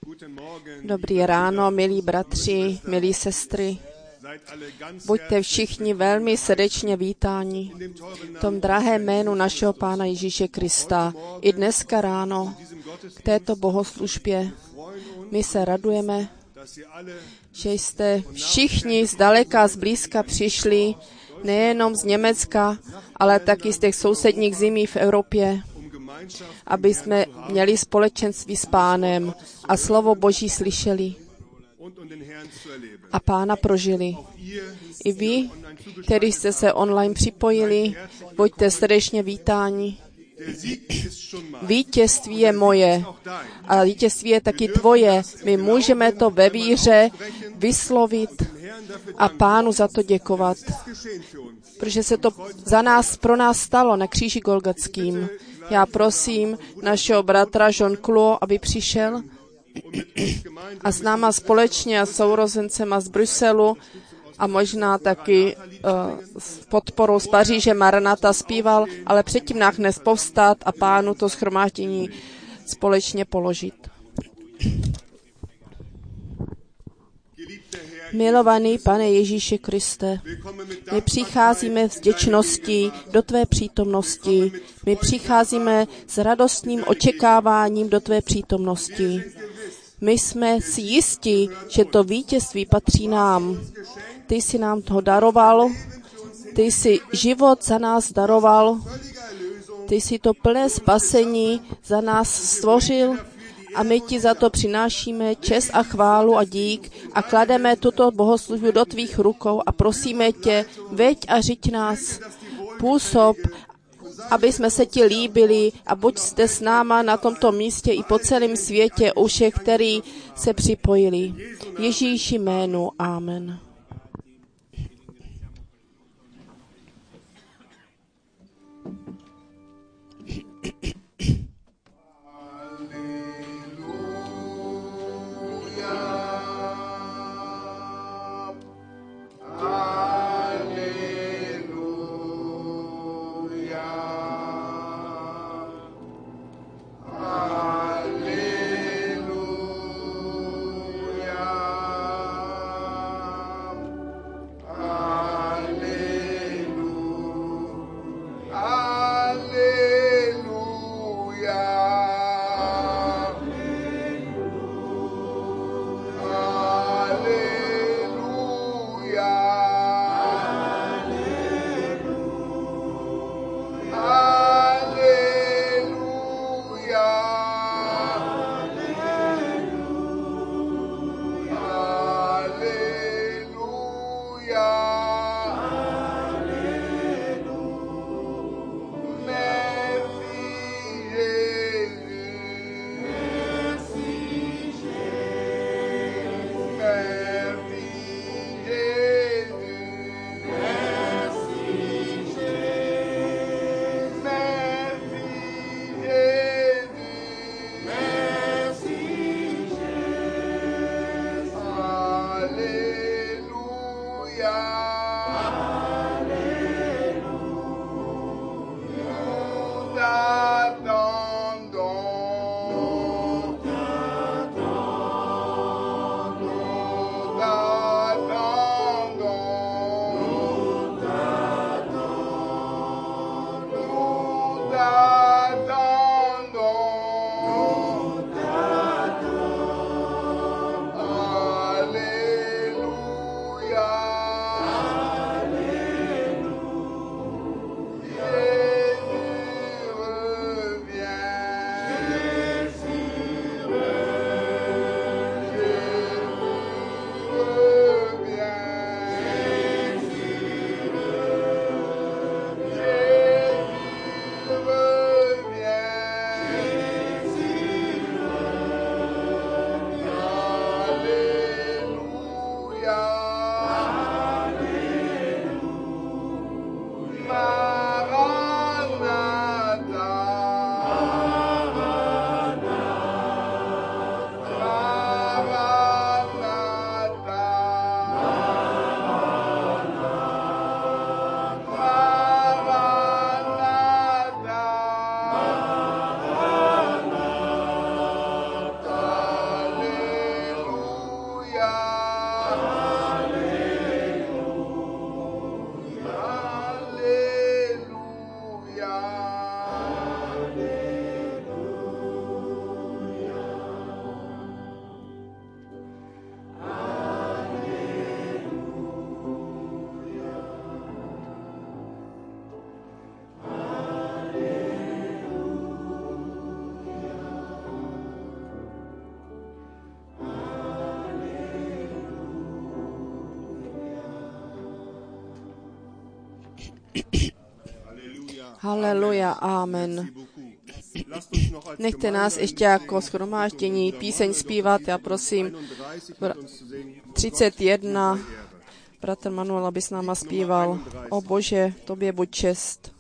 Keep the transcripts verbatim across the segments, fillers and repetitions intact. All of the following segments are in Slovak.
Dobrý ráno, milí bratři, milí sestry. Buďte všichni velmi srdečně vítáni v tom drahém jménu našeho Pána Ježíše Krista. I dneska ráno k této bohoslužbě my se radujeme, že jste všichni zdaleka, zblízka přišli, nejenom z Německa, ale taky z těch sousedních zemí v Evropě, aby jsme měli společenství s Pánem a slovo Boží slyšeli a Pána prožili. I vy, kteří jste se online připojili, buďte srdečně vítáni. Vítězství je moje a vítězství je taky tvoje. My můžeme to ve víře vyslovit a Pánu za to děkovat, protože se to za nás, pro nás stalo na kříži Golgatským. Já prosím našeho bratra Jean-Claude, aby přišel a s náma společně a sourozencema z Bruselu a možná taky uh, s podporou z Paříže Maranata zpíval, ale předtím nás dnes povstat a Pánu to shromáždění společně položit. Milovaný Pane Ježíši Kriste, my přicházíme s vděčností do tvé přítomnosti. My přicházíme s radostným očekáváním do tvé přítomnosti. My jsme si jistí, že to vítězství patří nám. Ty jsi nám toho daroval, ty jsi život za nás daroval, ty jsi to plné spasení za nás stvořil a my ti za to přinášíme čest a chválu a dík a klademe tuto bohoslužbu do tvých rukou a prosíme tě, veď a řiď nás, působ, aby jsme se ti líbili a buď jste s náma na tomto místě i po celém světě u všech, kteří se připojili. Ježíši jménu, amen. Haleluja, amen. Nechte nás ještě jako shromáždění píseň zpívat. Já prosím třicet jedna, bratr Manuel, aby s náma zpíval. O Bože, tobě buď čest.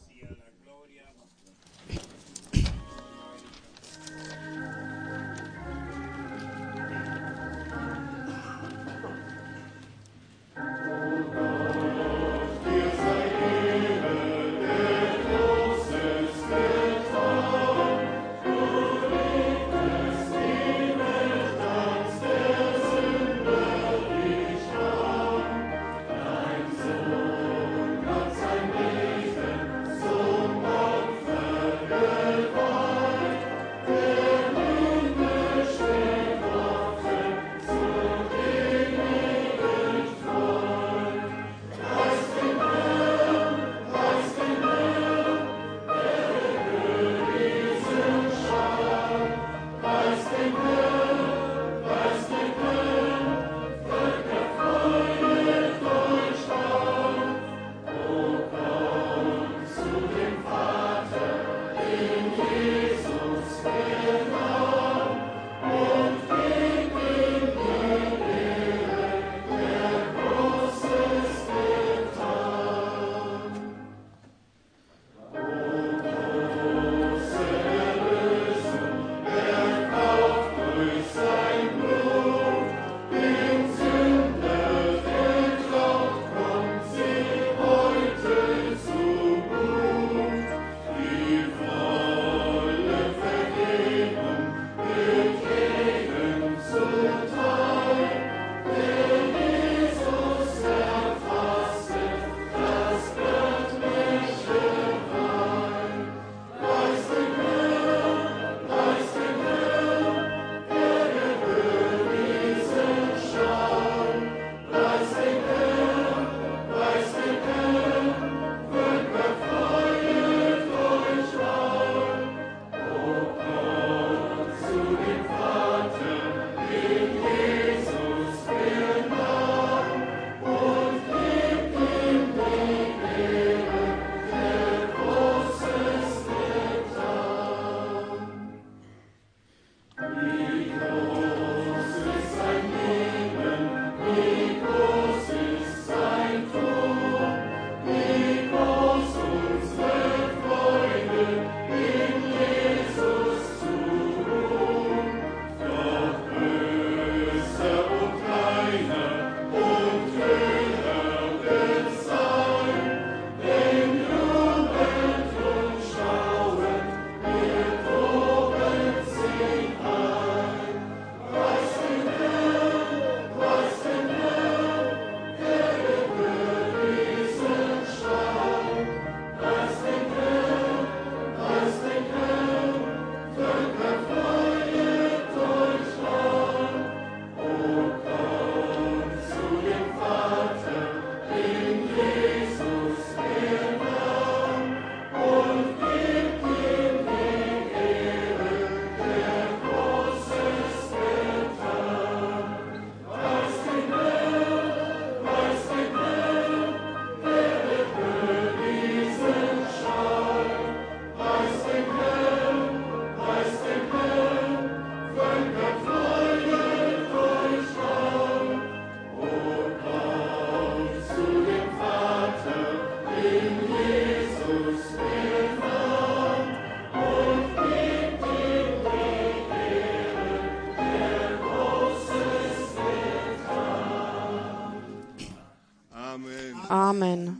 Amen.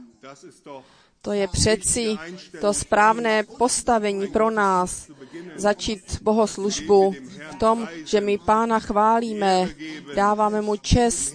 To je přeci to správné postavení pro nás. Začít bohoslužbu v tom, že my Pána chválíme, dáváme mu čest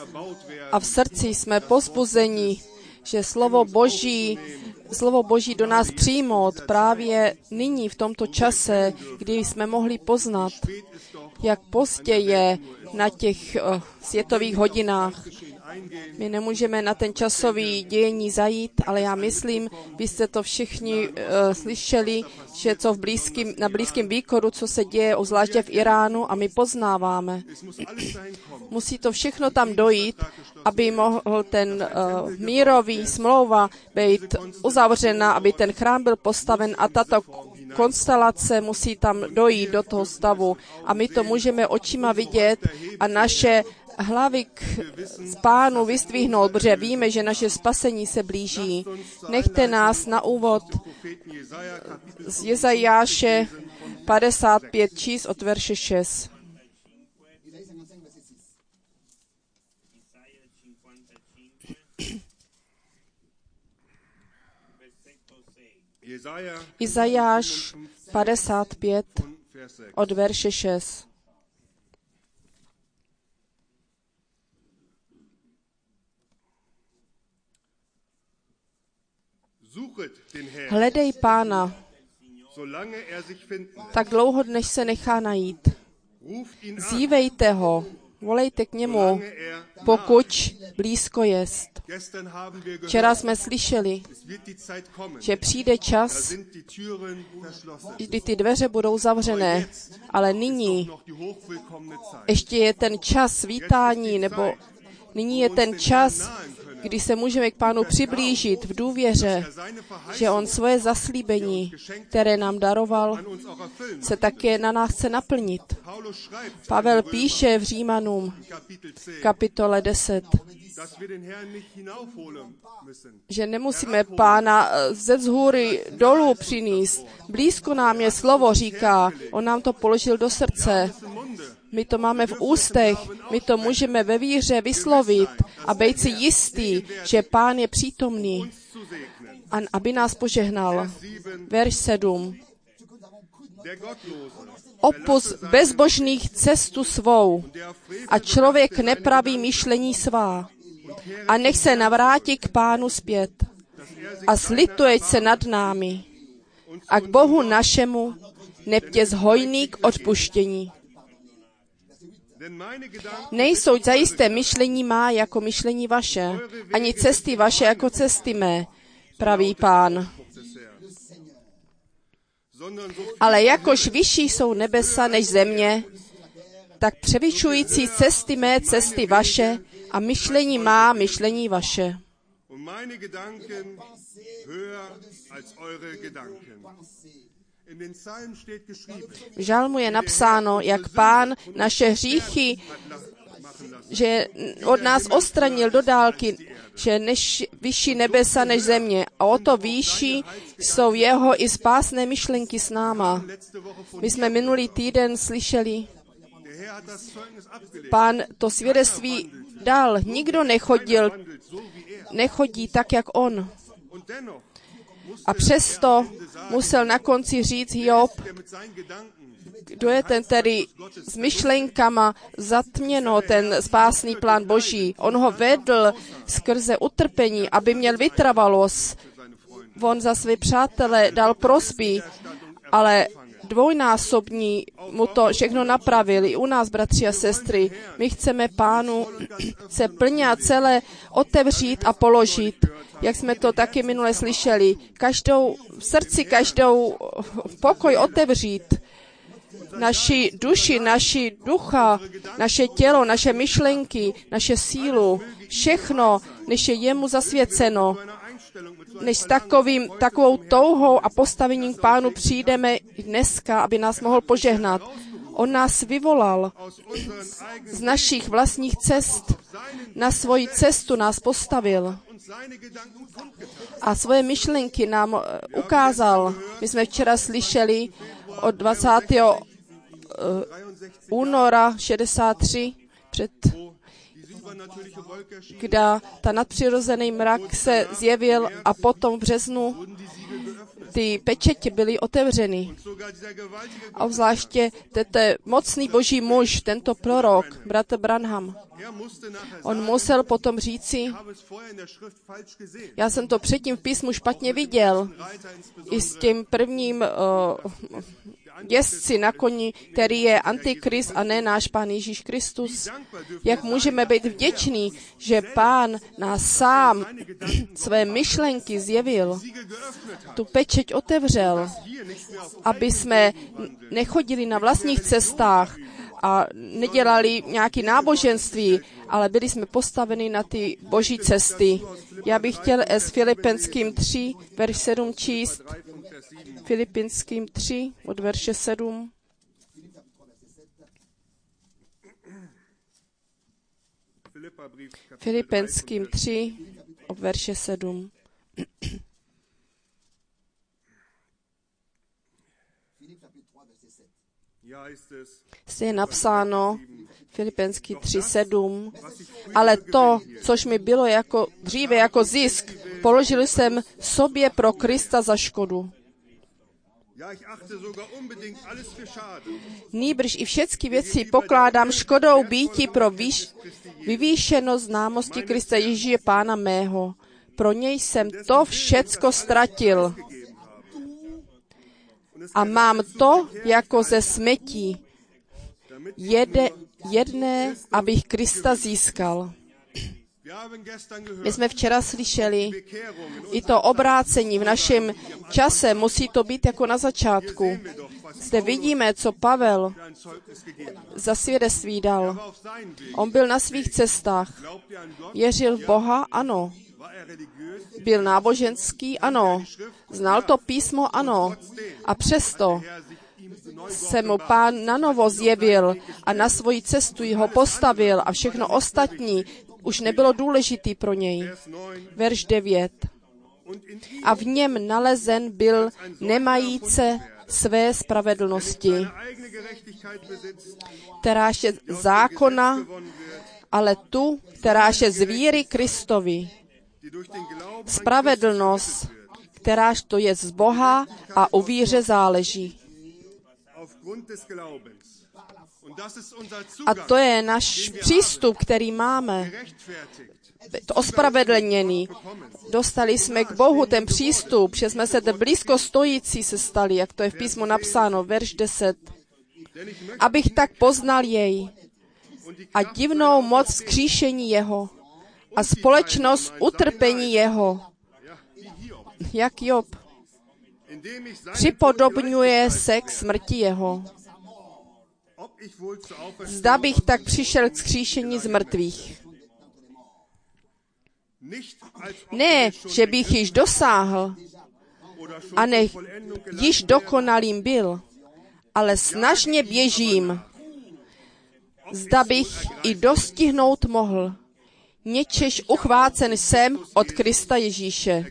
a v srdci jsme povzbuzeni, že slovo Boží, slovo Boží do nás přijmout právě nyní v tomto čase, kdy jsme mohli poznat, jak pozdě je na těch uh, světových hodinách, My nemůžeme na ten časový dějení zajít, ale já myslím, vy jste to všichni uh, slyšeli, že co v blízkým, na Blízkém východu, co se děje, zvláště v Iránu, a my poznáváme. Musí to všechno tam dojít, aby mohl ten uh, mírový smlouva být uzavřena, aby ten chrám byl postaven a tato konstelace musí tam dojít do toho stavu. A my to můžeme očima vidět a naše hlavy k Pánu vystvihnout, protože víme, že naše spasení se blíží. Nechte nás na úvod z Jezajáše padesát pět číst od verše šest. Izajáš padesát pět od verše šest. Hledej Pána tak dlouho, než se nechá najít. Zívejte ho, volejte k němu, pokud blízko jest. Včera jsme slyšeli, že přijde čas, kdy ty dveře budou zavřené, ale nyní ještě je ten čas vítání, nebo nyní je ten čas, kdy se můžeme k Pánu přiblížit v důvěře, že on svoje zaslíbení, které nám daroval, se také na nás chce naplnit. Pavel píše v Římanům, kapitole deset, že nemusíme Pána ze vzhůry dolů přinést. Blízko nám je slovo, říká, on nám to položil do srdce. My to máme v ústech, my to můžeme ve víře vyslovit a být si jistý, že Pán je přítomný, a aby nás požehnal. Verš sedm. Opus bezbožných cestu svou a člověk nepraví myšlení svá a nech se navrátí k Pánu zpět a slituje se nad námi a k Bohu našemu neptě zhojný k odpuštění. Nejsou zajisté myšlení má jako myšlení vaše, ani cesty vaše jako cesty mé, praví Pán. Ale jakož vyšší jsou nebesa než země, tak převyšující cesty mé cesty vaše a myšlení má myšlení vaše. V žalmu je napsáno, jak Pán naše hříchy, že od nás odstranil do dálky, že než, vyšší nebesa než země. A o to výšší jsou jeho i spásné myšlenky s náma. My jsme minulý týden slyšeli, Pán to svědectví dal. Nikdo nechodil, nechodí tak, jak on. A přesto musel na konci říct Hiob, kdo je ten tedy s myšlenkama zatměno, ten spásný plán Boží. On ho vedl skrze utrpení, aby měl vytrvalost. On za své přátele dal prosby, ale dvojnásobní mu to všechno napravil. I u nás, bratři a sestry, my chceme Pánu se plně a celé otevřít a položit, jak jsme to taky minule slyšeli. Každou v srdci, každou pokoj otevřít. Naši duši, naši ducha, naše tělo, naše myšlenky, naše sílu, všechno, než je jemu zasvěceno, než s takovým, takovou touhou a postavením k Pánu přijdeme dneska, aby nás mohl požehnat. On nás vyvolal z našich vlastních cest, na svoji cestu nás postavil a svoje myšlenky nám ukázal. My jsme včera slyšeli od dvacátého února šedesát tři, před, kdy ta nadpřirozený mrak se zjevil a potom v březnu ty pečetě byly otevřeny. A zvláště tento mocný boží muž, tento prorok, bratr Branham, on musel potom říci, já jsem to předtím v písmu špatně viděl, i s tím prvním uh, jezdci na koni, který je Antikrist a ne náš Pán Ježíš Kristus. Jak můžeme být vděční, že Pán nás sám své myšlenky zjevil, tu pečeť otevřel, aby jsme nechodili na vlastních cestách a nedělali nějaké náboženství, ale byli jsme postaveni na ty boží cesty. Já bych chtěl s Filipenským tři, verš sedm číst. Filipinským tři, od verše sedm. Filipenským tři, od verše sedm. Zde je napsáno Filipenský tři sedm, ale to, což mi bylo jako, dříve jako zisk, položil jsem sobě pro Krista za škodu. Nýbrž i všechny věci pokládám škodou býti pro výš, vyvýšenost známosti Krista Ježíše Pána mého. Pro něj jsem to všecko ztratil. A mám to jako ze smetí. Jede, jedné, abych Krista získal. My jsme včera slyšeli, i to obrácení v našem čase musí to být jako na začátku. Zde vidíme, co Pavel za svědectví dal. On byl na svých cestách. Věřil v Boha? Ano. Byl náboženský? Ano. Znal to písmo? Ano. A přesto se mu Pán nanovo zjevil a na svoji cestu ho postavil a všechno ostatní už nebylo důležitý pro něj. Verš devět. A v něm nalezen byl nemajíce své spravedlnosti, kteráž je zákona, ale tu, kteráž je z víry Kristovi. Spravedlnost, kteráž to je z Boha a o víře záleží. A to je náš přístup, který máme. To ospravedlněný. Dostali jsme k Bohu ten přístup, že jsme se blízko stojící se stali, jak to je v písmu napsáno, verš deset. Abych tak poznal jej a divnou moc vzkříšení jeho a společnost utrpení jeho. Jak Job. Připodobňuje se k smrti jeho. Zda bych tak přišel k vzkříšení z mrtvých. Ne, že bych již dosáhl a ne již dokonalým byl, ale snažně běžím. Zda bych i dostihnout mohl. Něčež uchvácen jsem od Krista Ježíše.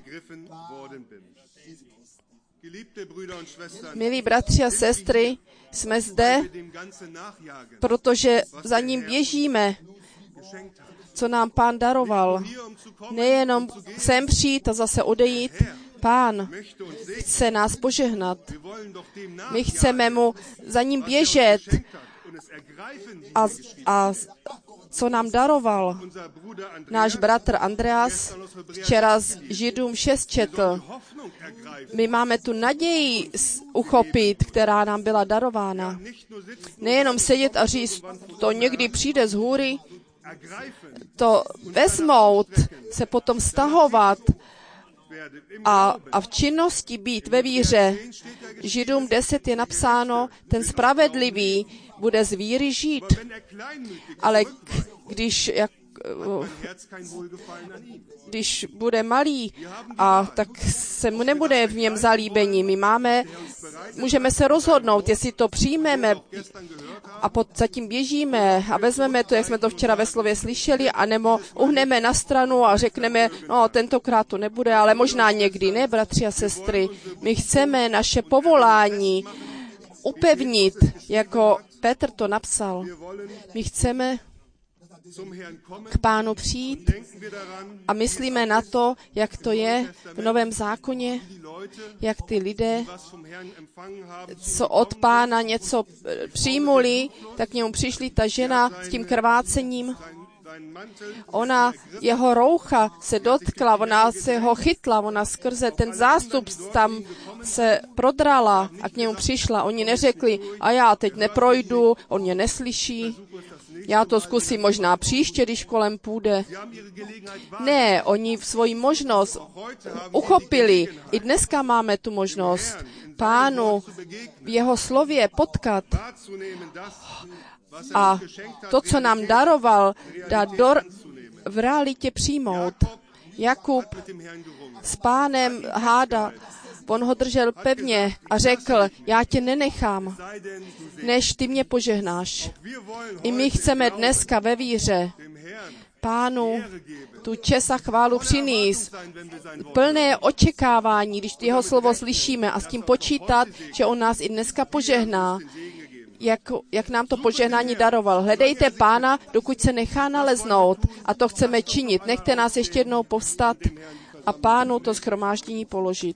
Milí bratři a sestry, jsme zde, protože za ním běžíme, co nám Pán daroval. Nejenom sem přijít a zase odejít. Pán chce nás požehnat. My chceme mu za ním běžet a, a co nám daroval. Náš bratr Andreas včera z Židům šest četl. My máme tu naději uchopit, která nám byla darována. Nejenom sedět a říct, to někdy přijde z hůry, to vezmout, se potom stahovat a, a v činnosti být ve víře. Židům deset je napsáno, ten spravedlivý bude z víry žít. Ale když, jak, když bude malý, a tak se mu nebude v něm zalíbení. My máme, můžeme se rozhodnout, jestli to přijmeme a pod, zatím běžíme a vezmeme to, jak jsme to včera ve slově slyšeli, anebo uhneme na stranu a řekneme, no tentokrát to nebude, ale možná někdy, ne, bratři a sestry. My chceme naše povolání upevnit, jako Petr to napsal. My chceme k Pánu přijít a myslíme na to, jak to je v Novém zákoně, jak ty lidé, co od Pána něco přijmuli, tak k němu přišli ta žena s tím krvácením Ona, jeho roucha se dotkla, ona se ho chytla, ona skrze ten zástup tam se prodrala a k němu přišla. Oni neřekli, a já teď neprojdu, on mě neslyší, já to zkusím možná příště, když kolem půjde. Ne, oni v svoji možnost uchopili. I dneska máme tu možnost Pánu v jeho slově potkat a to, co nám daroval, dát do, v realitě přijmout. Jakub s Pánem háda, on ho držel pevně a řekl, já tě nenechám, než ty mě požehnáš. I my chceme dneska ve víře Pánu tu čest a chválu přinést. Plné očekávání, když jeho slovo slyšíme a s tím počítat, že on nás i dneska požehná. Jak, jak nám to požehnání daroval. Hledejte Pána, dokud se nechá naleznout. A to chceme činit. Nechte nás ještě jednou povstat a Pánu to shromáždění položit.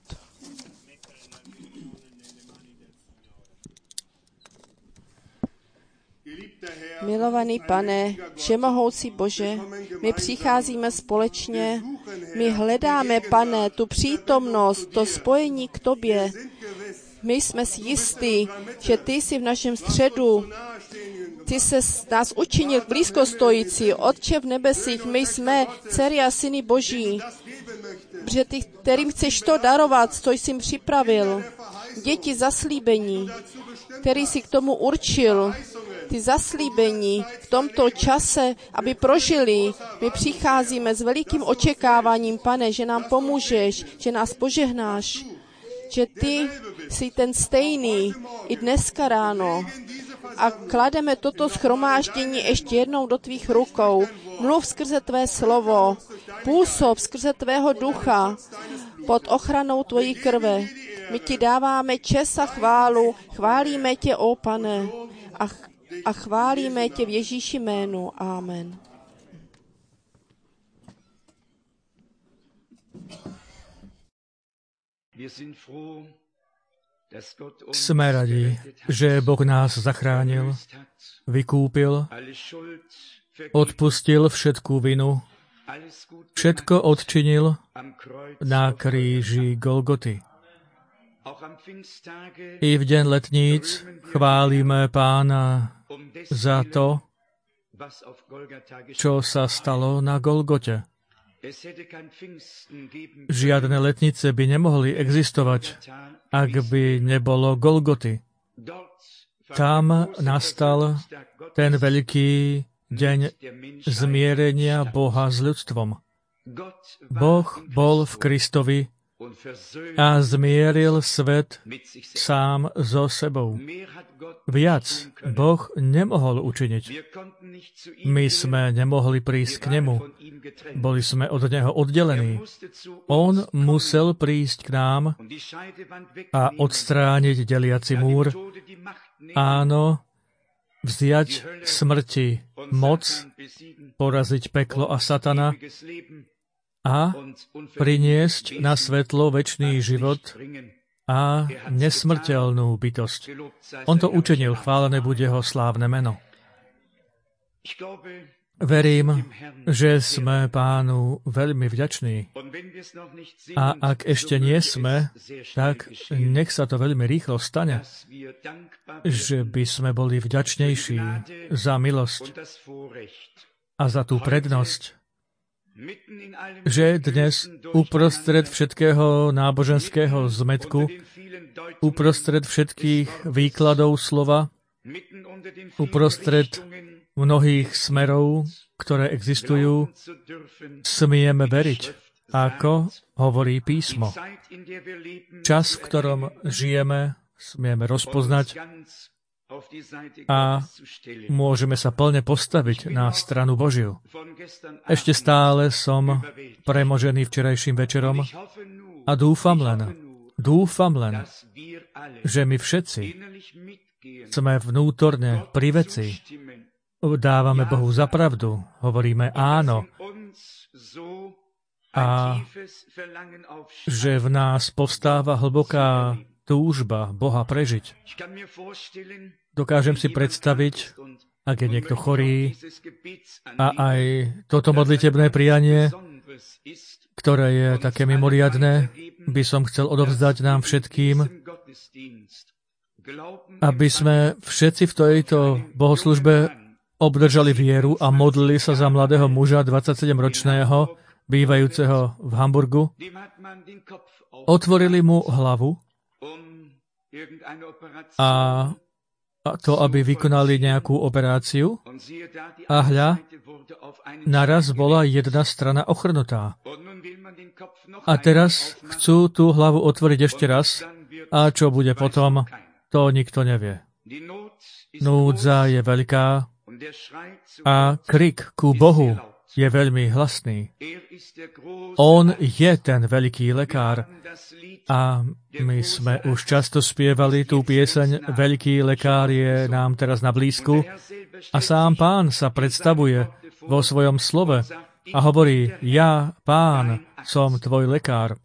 Milovaný Pane, všemohoucí Bože, my přicházíme společně, my hledáme, Pane, tu přítomnost, to spojení k Tobě. My jsme si jistí, že Ty jsi v našem středu, Ty se nás učinil blízko stojící, Otče v nebesích, my jsme dcery a syny Boží, protože Ty, kterým chceš to darovat, co jsi jim připravil, děti zaslíbení, který jsi k tomu určil, ty zaslíbení v tomto čase, aby prožili. My přicházíme s velikým očekáváním, Pane, že nám pomůžeš, že nás požehnáš, že Ty jsi ten stejný i dneska ráno. A klademe toto shromáždění ještě jednou do Tvých rukou. Mluv skrze Tvé slovo, působ skrze Tvého ducha pod ochranou Tvojí krve. My Ti dáváme čest a chválu, chválíme Tě, ó Pane, a, a chválíme Tě v Ježíši jménu. Amen. Jsme rádi, že Boh nás zachránil, vykúpil, odpustil všetku vinu, všetko odčinil na kríži Golgoty. I v deň letníc chválime Pána za to, čo sa stalo na Golgote. Žiadne letnice by nemohli existovať, ak by nebolo Golgoty. Tam nastal ten veľký deň zmierenia Boha s ľudstvom. Boh bol v Kristovi a zmieril svet sám so sebou. Viac Boh nemohol učiniť. My sme nemohli prísť k nemu. Boli sme od neho oddelení. On musel prísť k nám a odstrániť deliaci múr. Áno, vziať smrti moc, poraziť peklo a satana a priniesť na svetlo večný život a nesmrteľnú bytosť. On to učinil, chválené bude jeho slávne meno. Verím, že sme Pánu veľmi vďační. A ak ešte nie sme, tak nech sa to veľmi rýchlo stane, že by sme boli vďačnejší za milosť a za tú prednosť, že dnes uprostred všetkého náboženského zmetku, uprostred všetkých výkladov slova, uprostred mnohých smerov, ktoré existujú, smieme veriť, ako hovorí písmo. Čas, v ktorom žijeme, smieme rozpoznať a môžeme sa plne postaviť na stranu Božiu. Ešte stále som premožený včerajším večerom a dúfam len, dúfam len, že my všetci sme vnútorne pri veci, dávame Bohu za pravdu, hovoríme áno a že v nás povstáva hlboká túžba Boha prežiť. Dokážem si predstaviť, ak je niekto chorý A aj toto modlitebné prianie, ktoré je také mimoriadne, by som chcel odovzdať nám všetkým, aby sme všetci v tejto bohoslužbe obdržali vieru a modlili sa za mladého muža, dvadsaťsedemročného, bývajúceho v Hamburgu. Otvorili mu hlavu a to, aby vykonali nejakú operáciu. A hľa, naraz bola jedna strana ochrnutá. A teraz chcú tú hlavu otvoriť ešte raz. A čo bude potom, to nikto nevie. Núdza je veľká a krik ku Bohu je veľmi hlasný. On je ten veľký lekár. A my sme už často spievali tú pieseň Veľký lekár je nám teraz na blízku. A sám Pán sa predstavuje vo svojom slove a hovorí, ja, Pán, som tvoj lekár.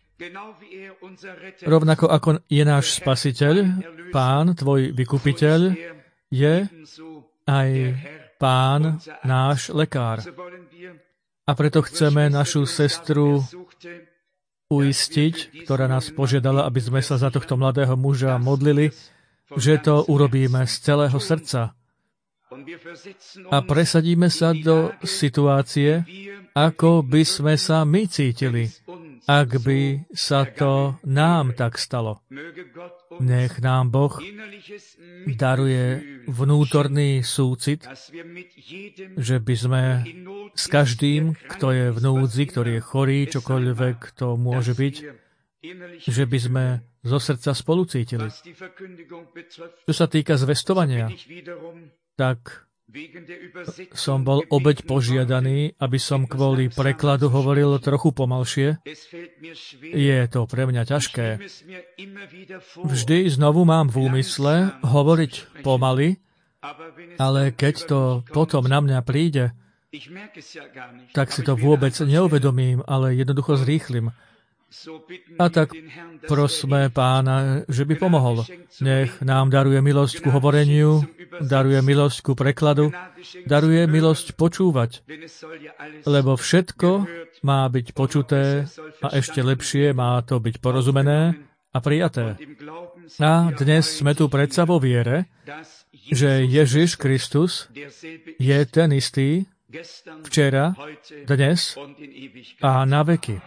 Rovnako ako je náš Spasiteľ, Pán, tvoj vykupiteľ, je aj Pán, náš lekár. A preto chceme našu sestru uistiť, ktorá nás požiadala, aby sme sa za tohto mladého muža modlili, že to urobíme z celého srdca. A presadíme sa do situácie, ako by sme sa my cítili, ak by sa to nám tak stalo. Nech nám Boh daruje vnútorný súcit, že by sme s každým, kto je v núdzi, ktorý je chorý, čokoľvek to môže byť, že by sme zo srdca spolu cítili. Čo sa týka zvestovania, tak som bol obeť požiadaný, aby som kvôli prekladu hovoril trochu pomalšie. Je to pre mňa ťažké. Vždy znovu mám v úmysle hovoriť pomaly, ale keď to potom na mňa príde, tak si to vôbec neuvedomím, ale jednoducho zrýchlim. A tak prosme Pána, že by pomohol. Nech nám daruje milosť ku hovoreniu, daruje milosť ku prekladu, daruje milosť počúvať. Lebo všetko má byť počuté a ešte lepšie má to byť porozumené a prijaté. A dnes sme tu predsa vo viere, že Ježiš Kristus je ten istý včera, dnes a na veky.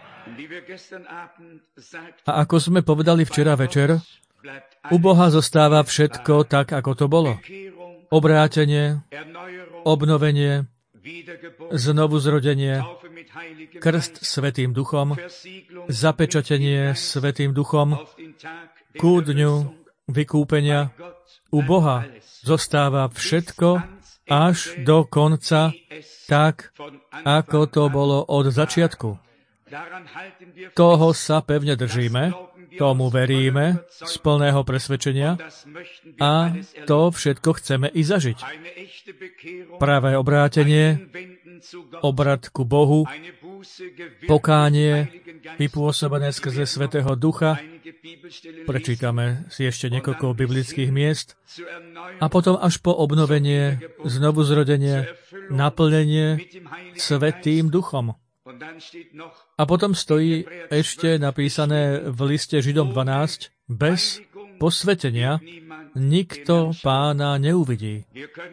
A ako sme povedali včera večer, u Boha zostáva všetko tak, ako to bolo. Obrátenie, obnovenie, znovuzrodenie, krst Svätým Duchom, zapečatenie Svätým Duchom, ku dňu vykúpenia. U Boha zostáva všetko až do konca tak, ako to bolo od začiatku. Toho sa pevne držíme, tomu veríme z plného presvedčenia a to všetko chceme i zažiť. Pravé obrátenie, obrat ku Bohu, pokánie, vypôsobené skrze Svätého Ducha, prečítame si ešte niekoľko biblických miest, a potom až po obnovenie, znovuzrodenie, naplnenie Svätým Duchom. A potom stojí ešte napísané v liste Židom dvanásť, bez posvetenia nikto Pána neuvidí.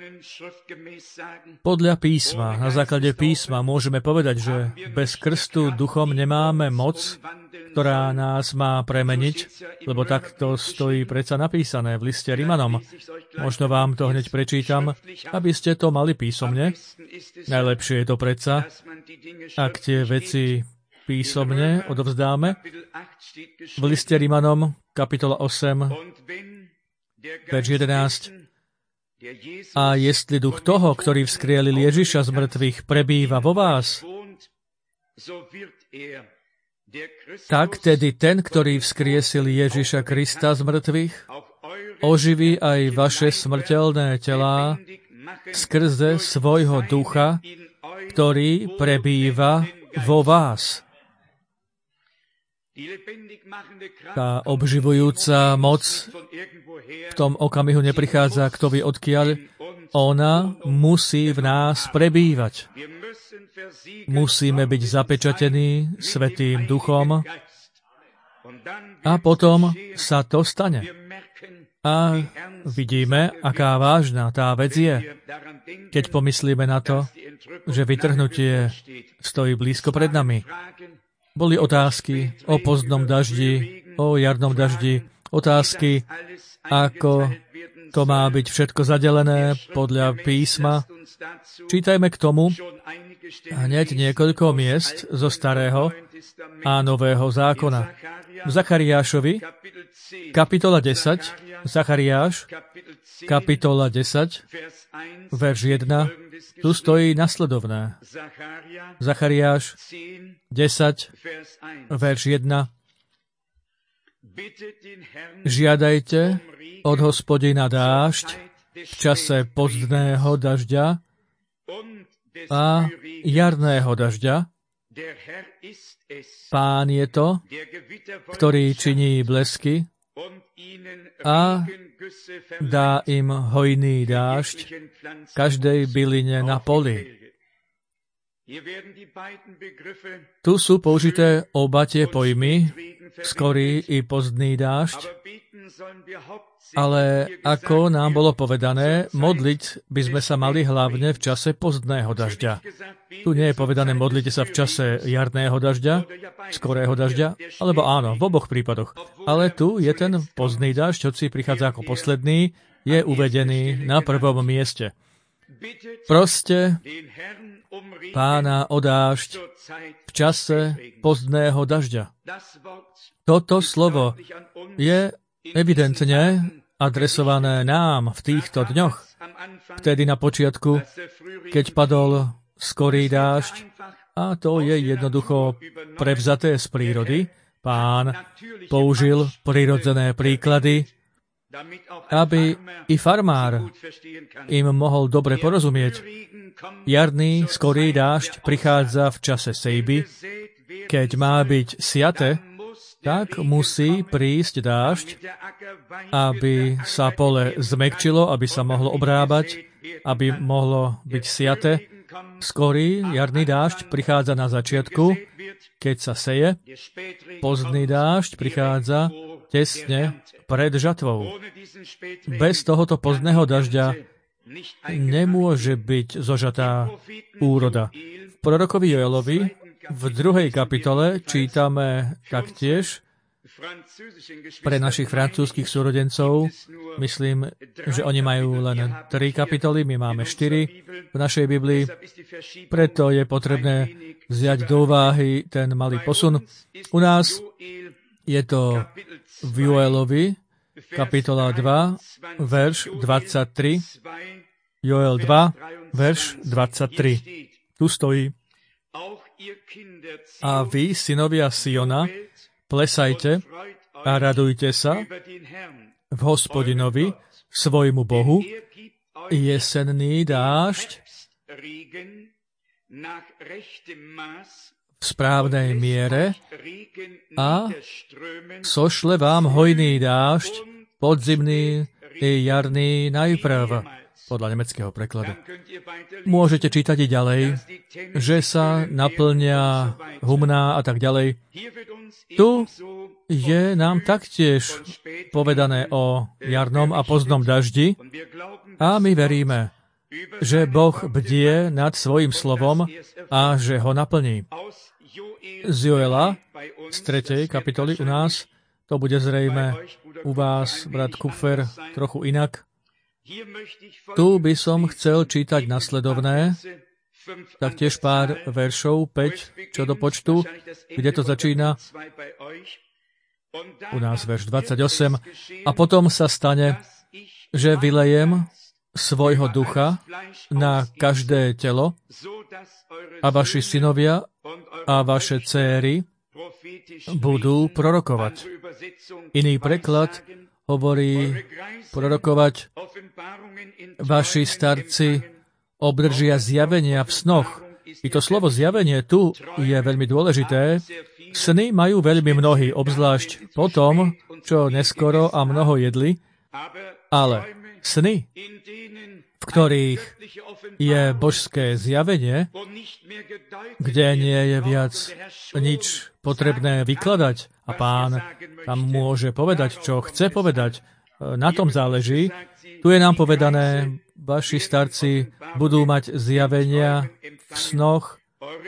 Podľa písma, na základe písma môžeme povedať, že bez krstu duchom nemáme moc, ktorá nás má premeniť, lebo takto stojí predsa napísané v liste Rimanom. Možno vám to hneď prečítam, aby ste to mali písomne. Najlepšie je to predsa, ak tie veci písomne odovzdáme. V liste Rimanom, kapitola osem, verš jedenásť. A jestli duch toho, ktorý vzkrielil Ježiša z mŕtvych, prebýva vo vás, tak tedy ten, ktorý vzkriesil Ježiša Krista z mŕtvych, oživí aj vaše smrteľné telá skrze svojho ducha, ktorý prebýva vo vás. Tá obživujúca moc v tom okamihu neprichádza kto vie odkiaľ, ona musí v nás prebývať. Musíme byť zapečatení Svätým Duchom a potom sa to stane. A vidíme, aká vážna tá vec je, keď pomyslíme na to, že vytrhnutie stojí blízko pred nami. Boli otázky o pozdnom daždi, o jarnom daždi, otázky, ako to má byť všetko zadelené podľa písma. Čítajme k tomu hneď niekoľko miest zo Starého a Nového zákona. V Zachariášovi, kapitola desať, Zachariáš, kapitola desať, verš jeden, tu stojí nasledovné. Zachariáš desať, verš jeden. Žiadajte od Hospodina dážď v čase pozdného dažďa a jarného dažďa. Pán je to, ktorý činí blesky a dá im hojný dážď každej byline na poli. Tu sú použité oba tie pojmy, skorý i pozdný dážď, ale ako nám bolo povedané, modliť by sme sa mali hlavne v čase pozdného dažďa. Tu nie je povedané modlite sa v čase jarného dažďa, skorého dažďa, alebo áno, v oboch prípadoch. Ale tu je ten pozdný dažď, hoci prichádza ako posledný, je uvedený na prvom mieste. Proste Pána o dážď v čase pozdného dažďa. Toto slovo je evidentne adresované nám v týchto dňoch, vtedy na počiatku, keď padol skorý dážď, a to je jednoducho prevzaté z prírody. Pán použil prirodzené príklady, aby i farmár im mohol dobre porozumieť. Jarný skorý dážď prichádza v čase sejby. Keď má byť siate, tak musí prísť dážď, aby sa pole zmäkčilo, aby sa mohlo obrábať, aby mohlo byť siate. Skorý jarný dážď prichádza na začiatku, keď sa seje. Pozdný dážď prichádza tesne pred žatvou. Bez tohoto pozdného dažďa nemôže byť zožatá úroda. V prorokovi Joelovi v druhej kapitole čítame taktiež pre našich francúzskych súrodencov. Myslím, že oni majú len tri kapitoly, my máme štyri v našej Biblii. Preto je potrebné vziať do úvahy ten malý posun. U nás je to v Joelovi, kapitola dva, verš dvadsaťtri. Joel dva, verš dvadsaťtri. Tu stojí: A vy, synovia Siona, plesajte a radujte sa v Hospodinovi, svojmu Bohu, jesenný dážď v správnej miere a sošle vám hojný dážď, podzimný i jarný najprv, podľa nemeckého prekladu. Môžete čítať i ďalej, že sa naplňa humná a tak ďalej. Tu je nám taktiež povedané o jarnom a pozdnom daždi a my veríme, že Boh bdie nad svojim slovom a že ho naplní. Z Joela, z tretej kapitoly u nás, to bude zrejme u vás, brat Kupfer, trochu inak. Tu by som chcel čítať nasledovné, taktiež pár veršov, päť, čo do počtu, kde to začína. U nás verš dvadsaťosem. A potom sa stane, že vylejem svojho ducha na každé telo a vaši synovia a vaše céry budú prorokovať. Iný preklad hovorí prorokovať, vaši starci obdržia zjavenia v snoch. I to slovo zjavenie tu je veľmi dôležité. Sny majú veľmi mnohí, obzvlášť po tom, čo neskoro a mnoho jedli, ale sny, v ktorých je božské zjavenie, kde nie je viac nič potrebné vykladať a Pán tam môže povedať, čo chce povedať. Na tom záleží. Tu je nám povedané, vaši starci budú mať zjavenia v snoch,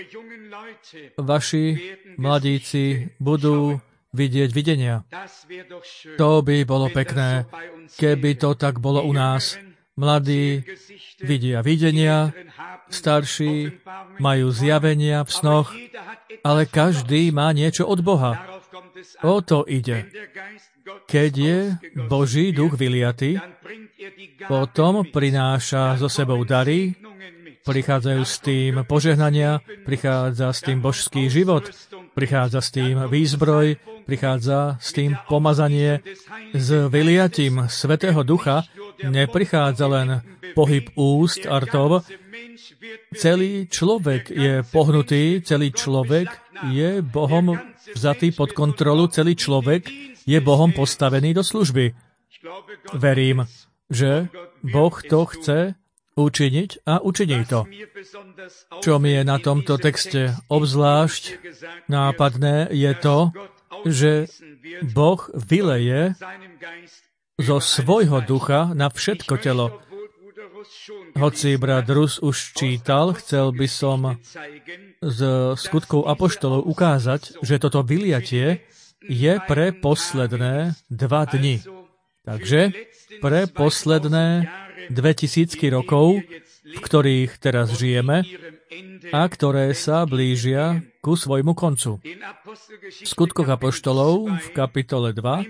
vaši mladíci budú vidieť videnia. To by bolo pekné, keby to tak bolo u nás. Mladí vidia videnia, starší majú zjavenia v snoch, ale každý má niečo od Boha. O to ide. Keď je Boží duch vyliatý, potom prináša so sebou dary, prichádzajú s tým požehnania, prichádza s tým božský život, prichádza s tým výzbroj, prichádza s tým pomazanie. S vyliatím Svätého Ducha neprichádza len pohyb úst a rtov. Celý človek je pohnutý, celý človek je Bohom vzatý pod kontrolu, celý človek je Bohom postavený do služby. Verím, že Boh to chce učiniť a učiní to. Čo mi je na tomto texte obzvlášť nápadné, je to, že Boh vyleje zo svojho ducha na všetko telo. Hoci brat Rus už čítal, chcel by som z skutkov apoštolov ukázať, že toto vyliatie je pre posledné dva dni. Takže pre posledné dve tisícky rokov, v ktorých teraz žijeme a ktoré sa blížia ku svojmu koncu. V skutkoch apoštolov v kapitole dva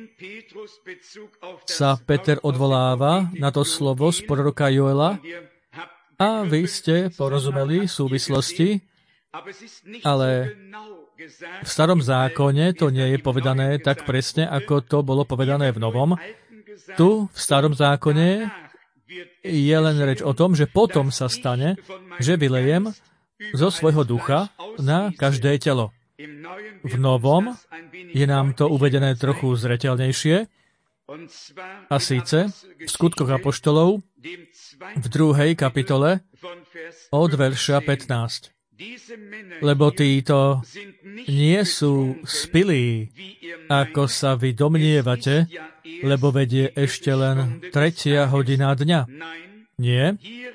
sa Peter odvoláva na to slovo z proroka Joela a vy ste porozumeli súvislosti, ale v starom zákone to nie je povedané tak presne, ako to bolo povedané v novom. Tu v starom zákone je len reč o tom, že potom sa stane, že vylejem zo svojho ducha na každé telo. V novom je nám to uvedené trochu zreteľnejšie, a síce v skutkoch apoštolov v druhej kapitole od verša pätnásť. Lebo títo nie sú spilí, ako sa vy domnievate, lebo vedie ešte len tretia hodina dňa. Nie.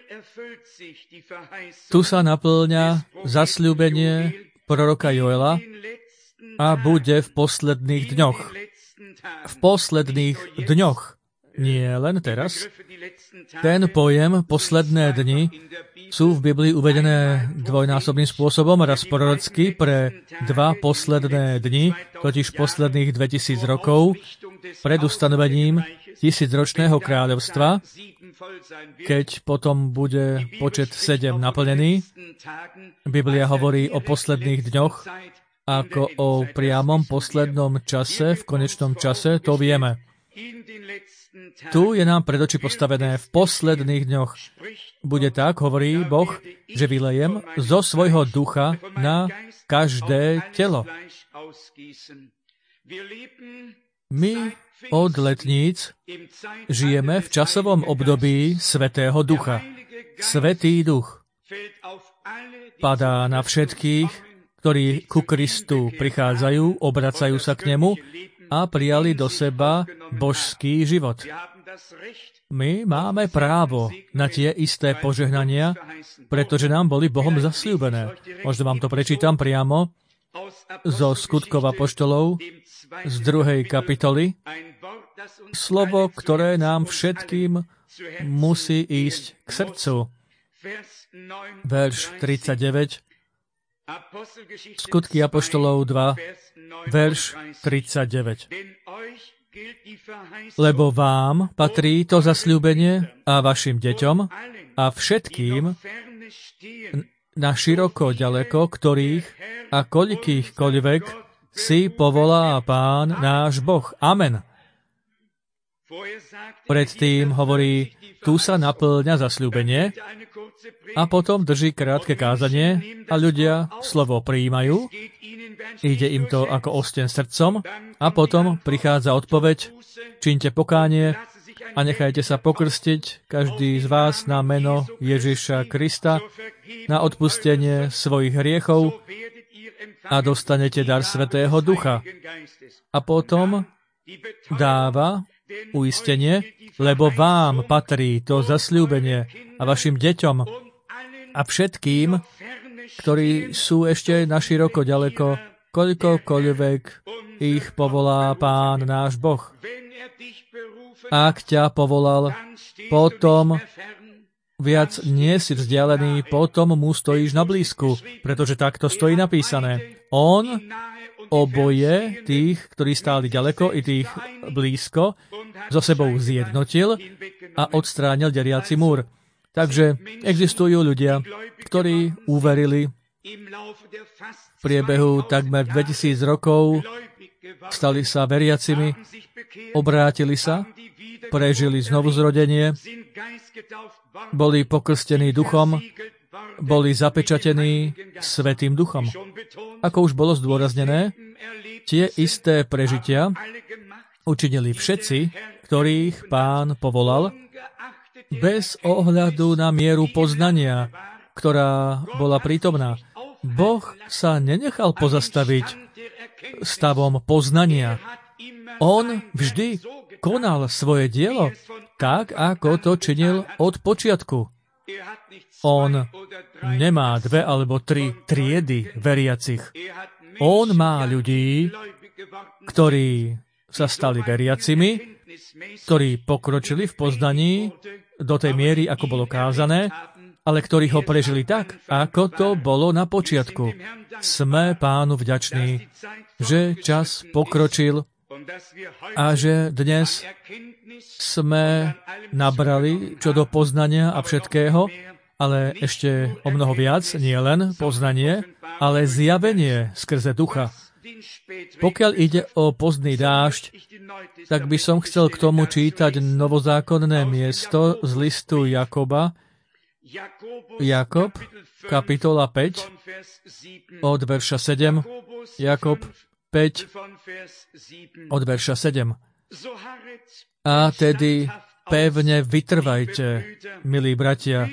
Tu sa naplňa zasľúbenie proroka Joela a bude v posledných dňoch. V posledných dňoch. Nie len teraz. Ten pojem posledné dni sú v Biblii uvedené dvojnásobným spôsobom, raz prorocky pre dva posledné dni, totiž posledných dvetisíc rokov, pred ustanovením tisícročného kráľovstva, keď potom bude počet sedem naplnený. Biblia hovorí o posledných dňoch ako o priamom poslednom čase, v konečnom čase, to vieme. Tu je nám pred oči postavené v posledných dňoch. Bude tak, hovorí Boh, že vylejem zo svojho ducha na každé telo. My od letníc žijeme v časovom období Svätého Ducha. Svätý Duch padá na všetkých, ktorí ku Kristu prichádzajú, obracajú sa k nemu a prijali do seba božský život. My máme právo na tie isté požehnania, pretože nám boli Bohom zasľúbené. Možno vám to prečítam priamo zo skutkov apoštolov z druhej kapitoly. Slovo, ktoré nám všetkým musí ísť k srdcu. Verš tridsaťdeväť. Skutky apoštolov dva, verš tridsaťdeväť. Lebo vám patrí to zasľúbenie a vašim deťom a všetkým na široko ďaleko, ktorých a koľkýchkoľvek si povolá Pán náš Boh. Amen. Predtým hovorí, tu sa naplňa zasľúbenie a potom drží krátke kázanie a ľudia slovo prijímajú, ide im to ako osten srdcom a potom prichádza odpoveď, čiňte pokánie a nechajte sa pokrstiť, každý z vás, na meno Ježiša Krista, na odpustenie svojich hriechov a dostanete dar Svätého Ducha. A potom dáva uistenie, lebo vám patrí to zasľúbenie a vašim deťom a všetkým, ktorí sú ešte naširoko ďaleko, koľkokoľvek ich povolá Pán náš Boh. Ak ťa povolal, potom viac nie si vzdialený, potom mu stojíš na blízku, pretože takto stojí napísané. On oboje tých, ktorí stáli ďaleko, i tých blízko, so sebou zjednotil a odstránil deliaci múr. Takže existujú ľudia, ktorí uverili v priebehu takmer dvetisíc rokov, stali sa veriacimi, obrátili sa, prežili znovuzrodenie, boli pokrstení duchom, boli zapečatení Svätým duchom. Ako už bolo zdôraznené, tie isté prežitia učinili všetci, ktorých Pán povolal, bez ohľadu na mieru poznania, ktorá bola prítomná. Boh sa nenechal pozastaviť stavom poznania. On vždy konal svoje dielo tak, ako to činil od počiatku. On nemá dve alebo tri triedy veriacich. On má ľudí, ktorí sa stali veriacimi, ktorí pokročili v poznaní do tej miery, ako bolo kázané, ale ktorí ho prežili tak, ako to bolo na počiatku. Sme Pánu vďační, že čas pokročil a že dnes sme nabrali čo do poznania a všetkého, ale ešte o mnoho viac, nie len poznanie, ale zjavenie skrze ducha. Pokiaľ ide o pozdný dážď, tak by som chcel k tomu čítať novozákonné miesto z listu Jakoba, Jakob, kapitola päť, od verša sedem, Jakob päť, od verša sedem. A tedy pevne vytrvajte, milí bratia,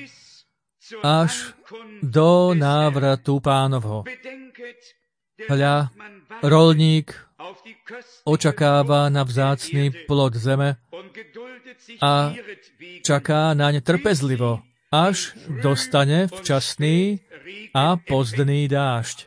až do návratu Pánovho. Hľa, roľník očakáva na vzácny plod zeme a čaká naň trpezlivo, až dostane včasný a pozdný dážď.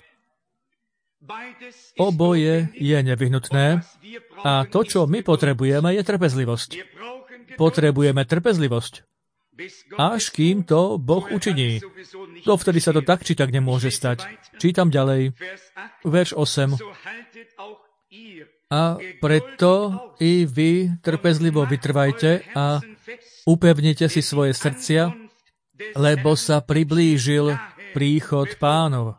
Oboje je nevyhnutné a to, čo my potrebujeme, je trpezlivosť. Potrebujeme trpezlivosť, až kým to Boh učiní. Dovtedy sa to tak či tak nemôže stať. Čítam ďalej, verš osem. A preto i vy trpezlivo vytrvajte a upevnite si svoje srdcia, lebo sa priblížil príchod Pánov.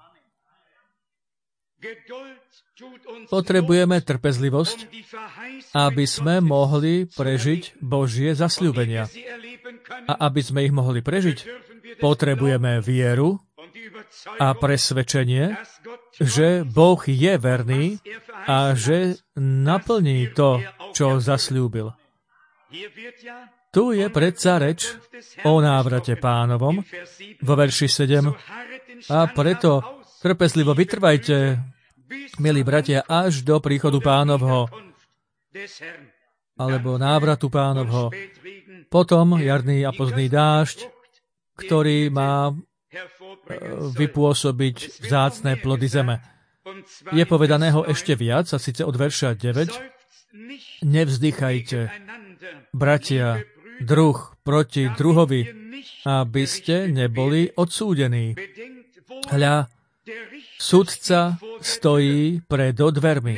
Potrebujeme trpezlivosť, aby sme mohli prežiť Božie zasľúbenia. A aby sme ich mohli prežiť, potrebujeme vieru a presvedčenie, že Boh je verný a že naplní to, čo zasľúbil. Tu je predsa reč o návrate Pánovom vo verši sedem. A preto trpezlivo vytrvajte, milí bratia, až do príchodu Pánovho, alebo návratu Pánovho. Potom jarný a pozdný dážď, ktorý má vypôsobiť vzácne plody zeme. Je povedaného ešte viac, a síce od verša deväť. Nevzdychajte, bratia, druh proti druhovi, aby ste neboli odsúdení. Hľa, sudca stojí pred dvermi.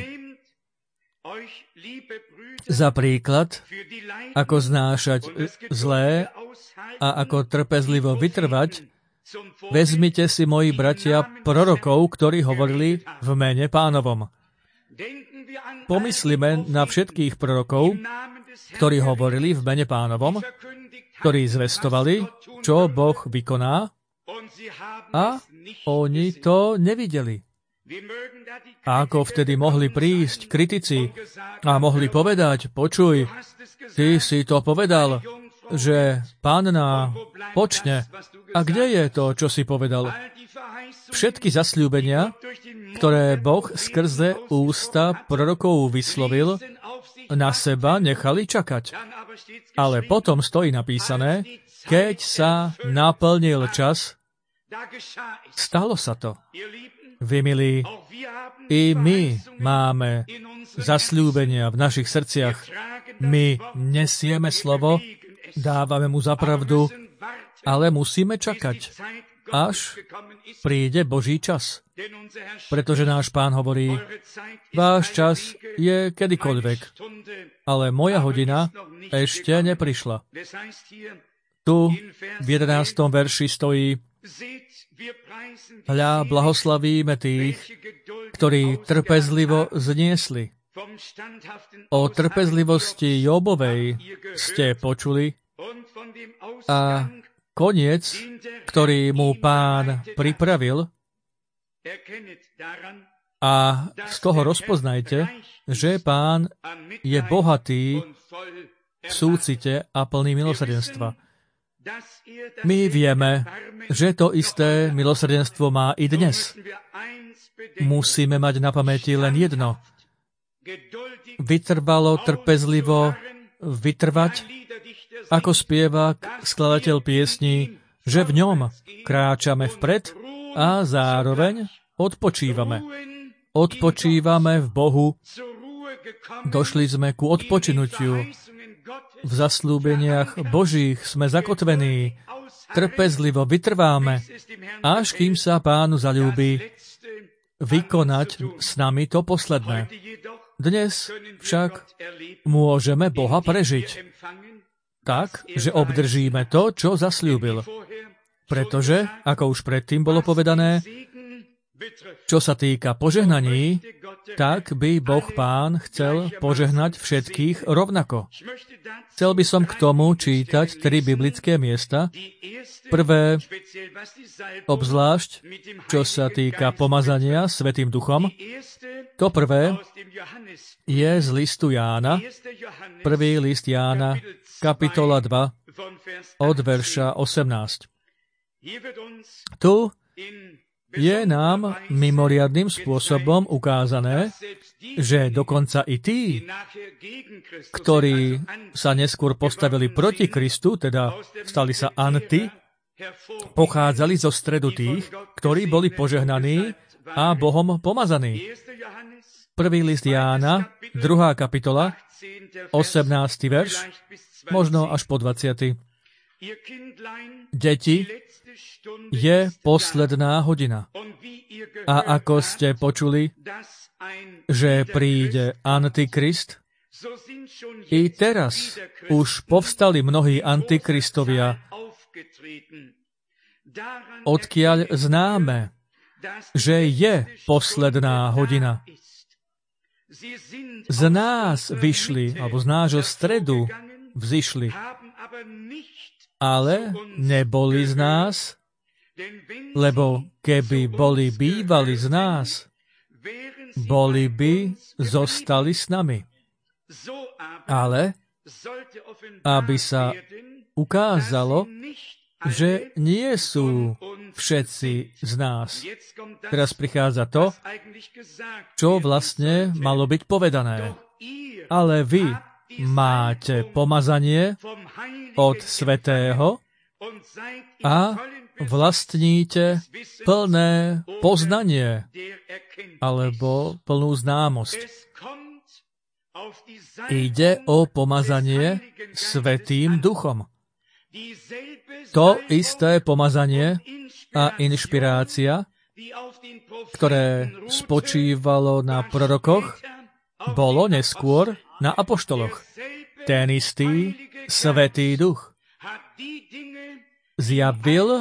Za príklad, ako znášať zlé a ako trpezlivo vytrvať, vezmite si, moji bratia, prorokov, ktorí hovorili v mene Pánovom. Pomyslime na všetkých prorokov, ktorí hovorili v mene Pánovom, ktorí zvestovali, čo Boh vykoná, a oni to nevideli. A ako vtedy mohli prísť kritici a mohli povedať, počuj, ty si to povedal, že panna počne. A kde je to, čo si povedal? Všetky zasľúbenia, ktoré Boh skrze ústa prorokov vyslovil, na seba nechali čakať. Ale potom stojí napísané, keď sa naplnil čas, stalo sa to. Vy, milí, i my máme zasľúbenia v našich srdciach. My nesieme slovo, dávame mu za pravdu, ale musíme čakať, až príde Boží čas. Pretože náš Pán hovorí, váš čas je kedykoľvek, ale moja hodina ešte neprišla. Tu v jedenástom verši stojí, hľa, blahoslavíme tých, ktorí trpezlivo zniesli. O trpezlivosti Jobovej ste počuli a koniec, ktorý mu Pán pripravil, a z toho rozpoznajte, že Pán je bohatý v súcite a plný milosrdenstva. My vieme, že to isté milosrdenstvo má i dnes. Musíme mať na pamäti len jedno. Vytrvalo, trpezlivo vytrvať, ako spieva skladateľ piesní, že v ňom kráčame vpred a zároveň odpočívame. Odpočívame v Bohu. Došli sme ku odpočinutiu. V zasľúbeniach Božích sme zakotvení, trpezlivo vytrváme, až kým sa Pánu zaľúbi vykonať s nami to posledné. Dnes však môžeme Boha prežiť tak, že obdržíme to, čo zasľúbil. Pretože, ako už predtým bolo povedané, čo sa týka požehnaní, tak by Boh Pán chcel požehnať všetkých rovnako. Chcel by som k tomu čítať tri biblické miesta. Prvé, obzvlášť, čo sa týka pomazania Svätým Duchom. To prvé je z listu Jána, prvý list Jána, kapitola dva, od verša osemnásť. Tu je nám mimoriadnym spôsobom ukázané, že dokonca i tí, ktorí sa neskôr postavili proti Kristu, teda stali sa anti, pochádzali zo stredu tých, ktorí boli požehnaní a Bohom pomazaní. Prvý list Jána, druhá kapitola, osemnásty verš, možno až po dvadsiaty. Deti, je posledná hodina. A ako ste počuli, že príde Antikrist, i teraz už povstali mnohí antikristovia, odkiaľ známe, že je posledná hodina. Z nás vyšli, alebo z nášho stredu vzišli, ale neboli z nás, lebo keby boli bývali z nás, boli by zostali s nami. Ale aby sa ukázalo, že nie sú všetci z nás. Teraz prichádza to, čo vlastne malo byť povedané. Ale vy máte pomazanie od Svätého a vlastníte plné poznanie alebo plnú známosť. Ide o pomazanie Svätým Duchom. To isté pomazanie a inšpirácia, ktoré spočívalo na prorokoch, bolo neskôr na apoštoloch. Ten istý Svätý Duch zjavil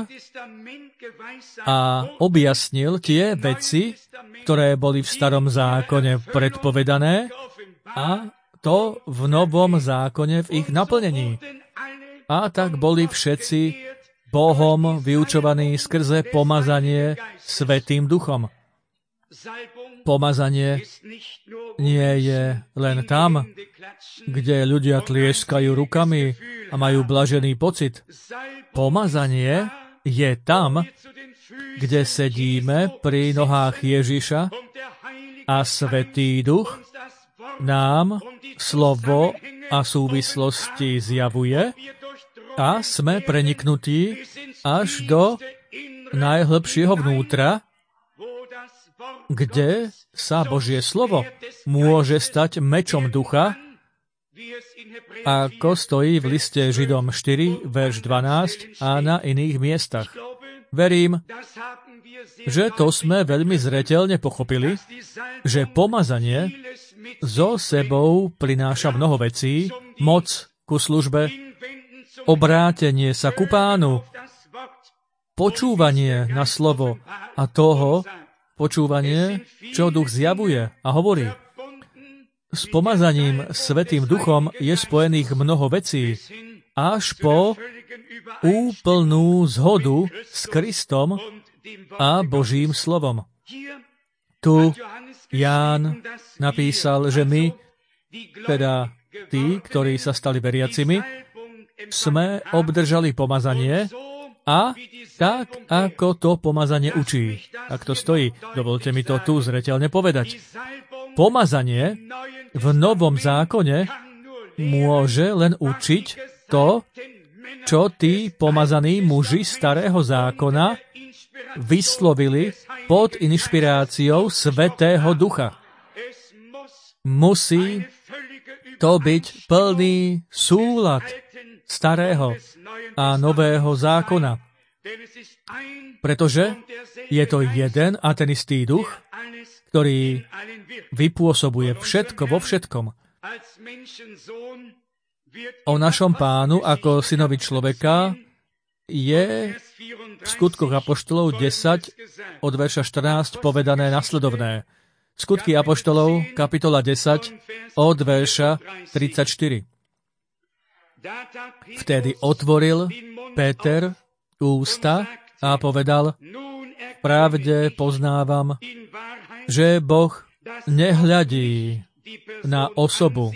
a objasnil tie veci, ktoré boli v starom zákone predpovedané, a to v novom zákone v ich naplnení. A tak boli všetci Bohom vyučovaní skrze pomazanie Svätým Duchom. pomazanie nie je len tam, kde ľudia tlieskajú rukami a majú blažený pocit. Pomazanie je tam, kde sedíme pri nohách Ježiša a Svätý Duch nám slovo a súvislosti zjavuje a sme preniknutí až do najhlbšieho vnútra, kde sa Božie slovo môže stať mečom ducha, ako stojí v liste Židom štyri, verš dvanásť a na iných miestach. Verím, že to sme veľmi zreteľne pochopili, že pomazanie so sebou prináša mnoho vecí, moc ku službe, obrátenie sa ku Pánu, počúvanie na slovo a toho, počúvanie, čo duch zjavuje a hovorí. S pomazaním Svätým Duchom je spojených mnoho vecí, až po úplnú zhodu s Kristom a Božím slovom. Tu Ján napísal, že my, teda tí, ktorí sa stali veriacimi, sme obdržali pomazanie a tak, ako to pomazanie učí. Tak to stojí. Dovolte mi to tu zreteľne povedať. Pomazanie v Novom zákone môže len učiť to, čo tí pomazaní muži starého zákona vyslovili pod inšpiráciou Svätého Ducha. Musí to byť plný súlad starého a nového zákona. Pretože je to jeden a ten istý duch, ktorý vypôsobuje všetko vo všetkom. O našom Pánu ako synovi človeka je v Skutkoch apoštolov desať od verša štrnásť povedané nasledovné. Skutky apoštolov, kapitola desať, od verša tridsaťštyri. Vtedy otvoril Peter ústa a povedal, pravde poznávam, že Boh nehľadí na osobu,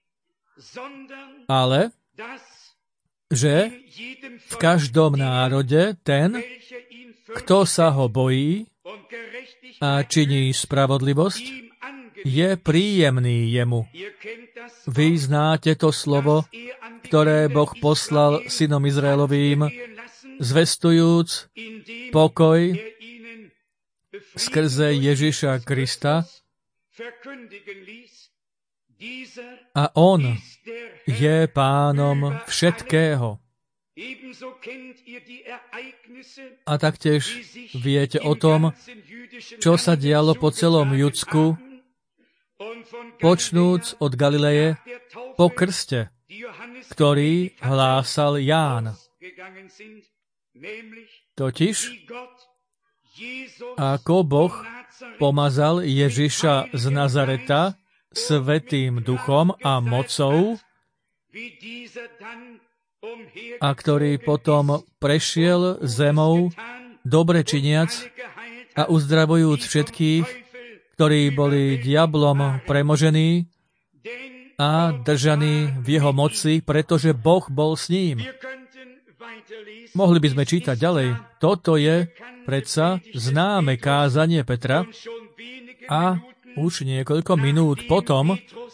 ale že v každom národe ten, kto sa ho bojí a činí spravodlivosť, je príjemný jemu. Vy znáte to slovo, ktoré Boh poslal synom Izraelovým, zvestujúc pokoj skrze Ježiša Krista, a on je pánom všetkého. A taktiež viete o tom, čo sa dialo po celom Judsku, počnúc od Galileje po krste, ktorý hlásal Ján. Totiž, ako Boh pomazal Ježiša z Nazareta Svätým Duchom a mocou, a ktorý potom prešiel zemou, dobre činiac a uzdravujúc všetkých, ktorí boli diablom premožení a držaní v jeho moci, pretože Boh bol s ním. Mohli by sme čítať ďalej. Toto je predsa známe kázanie Petra a už niekoľko minút potom,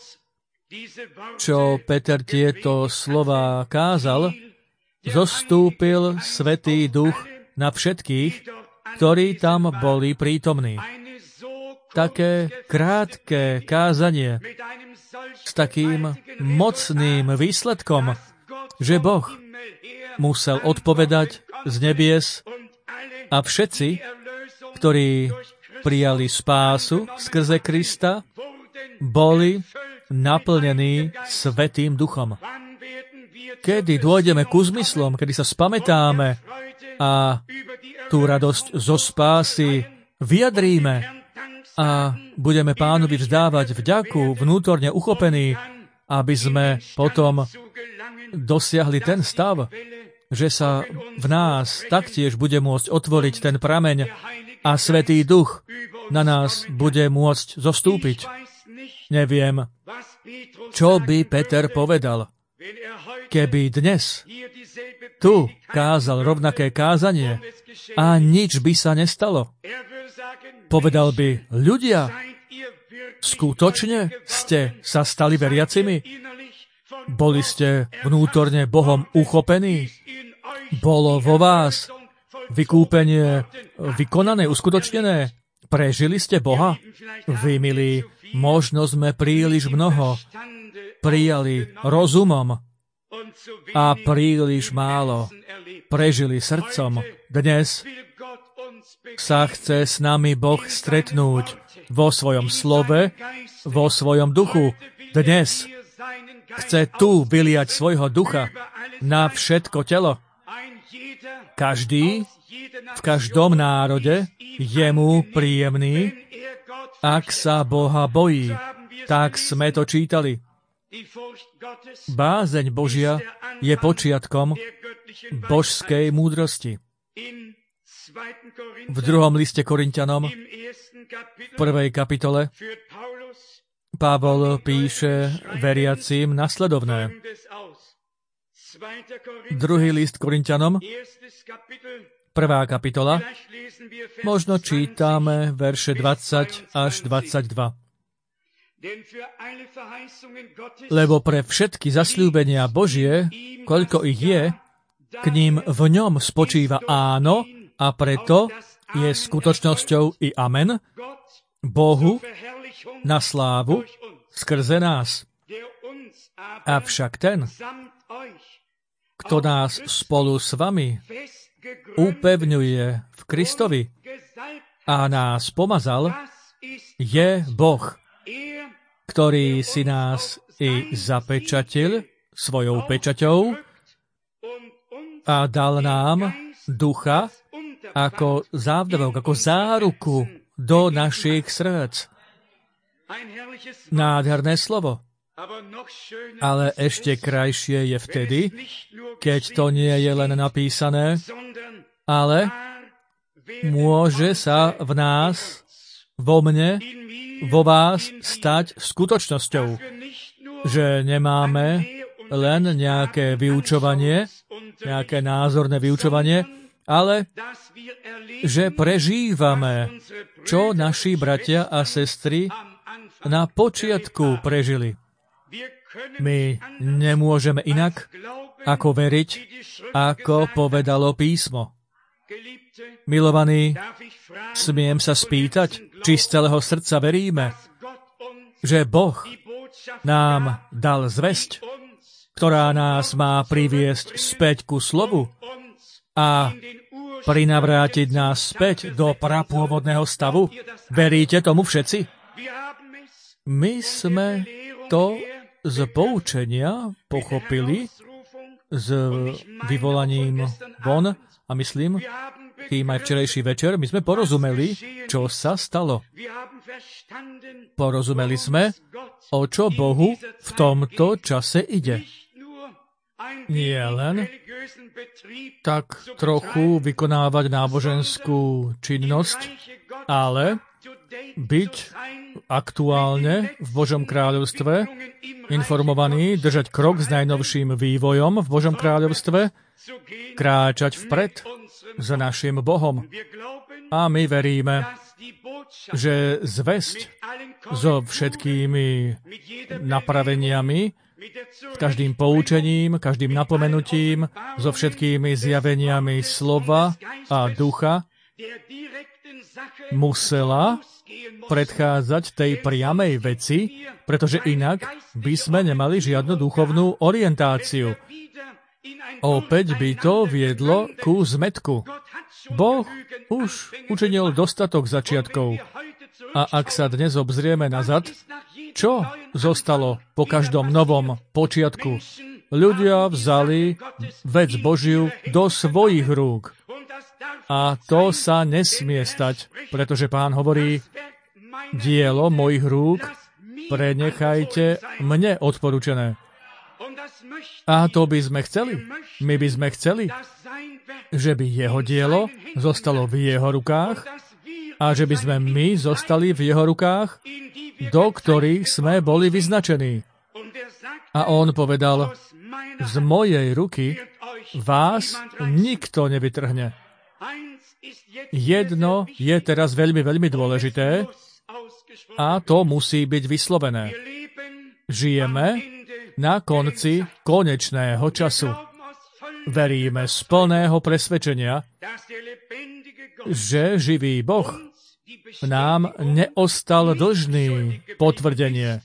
čo Peter tieto slová kázal, zostúpil Svätý Duch na všetkých, ktorí tam boli prítomní. Také krátke kázanie s takým mocným výsledkom, že Boh musel odpovedať z nebies a všetci, ktorí prijali spásu skrze Krista, boli naplnení Svätým Duchom. Kedy dôjdeme ku zmyslom, kedy sa spamätáme a tú radosť zo spásy vyjadríme a budeme Pánovi vzdávať vďaku, vnútorne uchopení, aby sme potom dosiahli ten stav, že sa v nás taktiež bude môcť otvoriť ten prameň a Svätý Duch na nás bude môcť zostúpiť. Neviem, čo by Peter povedal, keby dnes tu kázal rovnaké kázanie a nič by sa nestalo. Povedal by, ľudia, skutočne ste sa stali veriacimi? Boli ste vnútorne Bohom uchopení? Bolo vo vás vykúpenie vykonané, uskutočnené? Prežili ste Boha? Vy, milí, možno sme príliš mnoho prijali rozumom a príliš málo prežili srdcom. Dnes sa chce s nami Boh stretnúť vo svojom slove, vo svojom duchu. Dnes chce tu vyliať svojho ducha na všetko telo. Každý, v každom národe je mu príjemný, ak sa Boha bojí. Tak sme to čítali. Bázeň Božia je počiatkom božskej múdrosti. V druhom liste Korinťanom, v prvej kapitole, Pavol píše veriacím nasledovné. Druhý list Korinťanom, prvá kapitola, možno čítame verše dvadsať až dvadsaťdva. Lebo pre všetky zasľúbenia Božie, koľko ich je, k ním v ňom spočíva áno a preto je skutočnosťou i amen Bohu na slávu skrze nás. Avšak ten, kto nás spolu s vami upevňuje v Kristovi a nás pomazal, je Boh, ktorý si nás i zapečatil svojou pečaťou a dal nám ducha ako závdavok, ako záruku do našich srdc. Nádherné slovo. Ale ešte krajšie je vtedy, keď to nie je len napísané, ale môže sa v nás, vo mne, vo vás stať skutočnosťou, že nemáme len nejaké vyučovanie, nejaké názorné vyučovanie, ale že prežívame, čo naši bratia a sestry na počiatku prežili. My nemôžeme inak, ako veriť, ako povedalo písmo. Milovaní, smiem sa spýtať, či z celého srdca veríme, že Boh nám dal zvesť, ktorá nás má priviesť späť ku slovu a prinavrátiť nás späť do prapôvodného stavu. Veríte tomu všetci? My sme to z poučenia pochopili s vyvolaním von a myslím, tým aj včerajší večer, my sme porozumeli, čo sa stalo. Porozumeli sme, o čo Bohu v tomto čase ide. Nie len tak trochu vykonávať náboženskú činnosť, ale byť aktuálne v Božom kráľovstve, informovaný, držať krok s najnovším vývojom v Božom kráľovstve, kráčať vpred s našim Bohom. A my veríme, že zvesť so všetkými napraveniami, každým poučením, každým napomenutím, so všetkými zjaveniami slova a ducha musela predchádzať tej priamej veci, pretože inak by sme nemali žiadnu duchovnú orientáciu. Opäť by to viedlo ku zmätku. Boh už učinil dostatok začiatkov. A ak sa dnes obzrieme nazad, čo zostalo po každom novom počiatku? Ľudia vzali vec Božiu do svojich rúk. A to sa nesmie stať, pretože Pán hovorí, dielo mojich rúk prenechajte mne odporúčené. A to by sme chceli. My by sme chceli, že by jeho dielo zostalo v jeho rukách a že by sme my zostali v jeho rukách, do ktorých sme boli vyznačení. A on povedal, z mojej ruky vás nikto nevytrhne. Jedno je teraz veľmi, veľmi dôležité a to musí byť vyslovené. Žijeme na konci konečného času. Veríme z plného presvedčenia, že živý Boh nám neostal dlžný potvrdenie.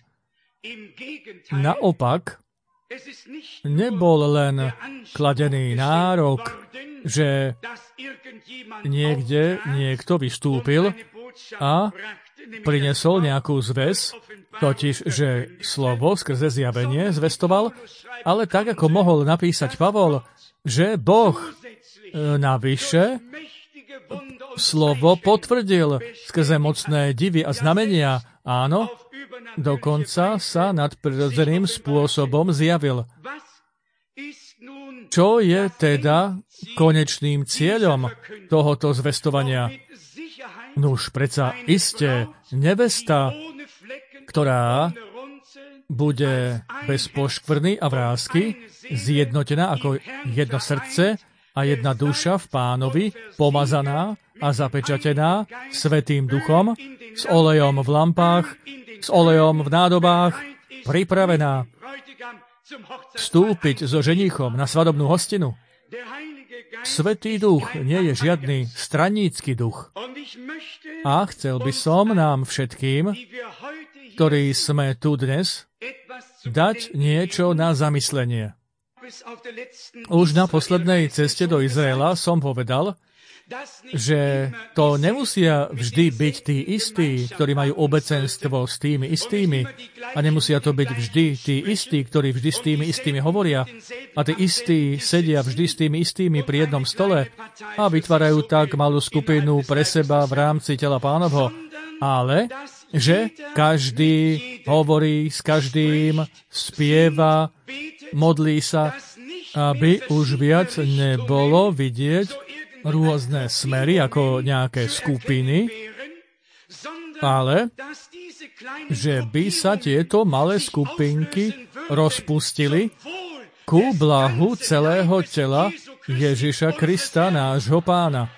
Naopak, nebol len kladený nárok, že niekde niekto vystúpil a prinesol nejakú zväz, totiž, že slovo skrze zjavenie zvestoval, ale tak, ako mohol napísať Pavol, že Boh navyše slovo potvrdil skrze mocné divy a znamenia. Áno, dokonca sa nadprirodzeným spôsobom zjavil. Čo je teda konečným cieľom tohoto zvestovania? Nuž, predsa iste nevesta, ktorá bude bez poškvrny a vrásky, zjednotená ako jedno srdce a jedna duša v Pánovi, pomazaná a zapečatená Svätým Duchom, s olejom v lampách, s olejom v nádobách, pripravená vstúpiť so ženíchom na svadobnú hostinu. Svätý Duch nie je žiadny stranícky duch. A chcel by som nám všetkým, ktorí sme tu dnes, dať niečo na zamyslenie. Už na poslednej ceste do Izraela som povedal, že to nemusia vždy byť tí istí, ktorí majú obecenstvo s tými istými, a nemusia to byť vždy tí istí, ktorí vždy s tými istými hovoria, a tí istí sedia vždy s tými istými pri jednom stole a vytvárajú tak malú skupinu pre seba v rámci tela Pánovho, ale že každý hovorí s každým, spieva, modlí sa, aby už viac nebolo vidieť rôzne smery ako nejaké skupiny, ale že by sa tieto malé skupinky rozpustili ku blahu celého tela Ježiša Krista, nášho Pána.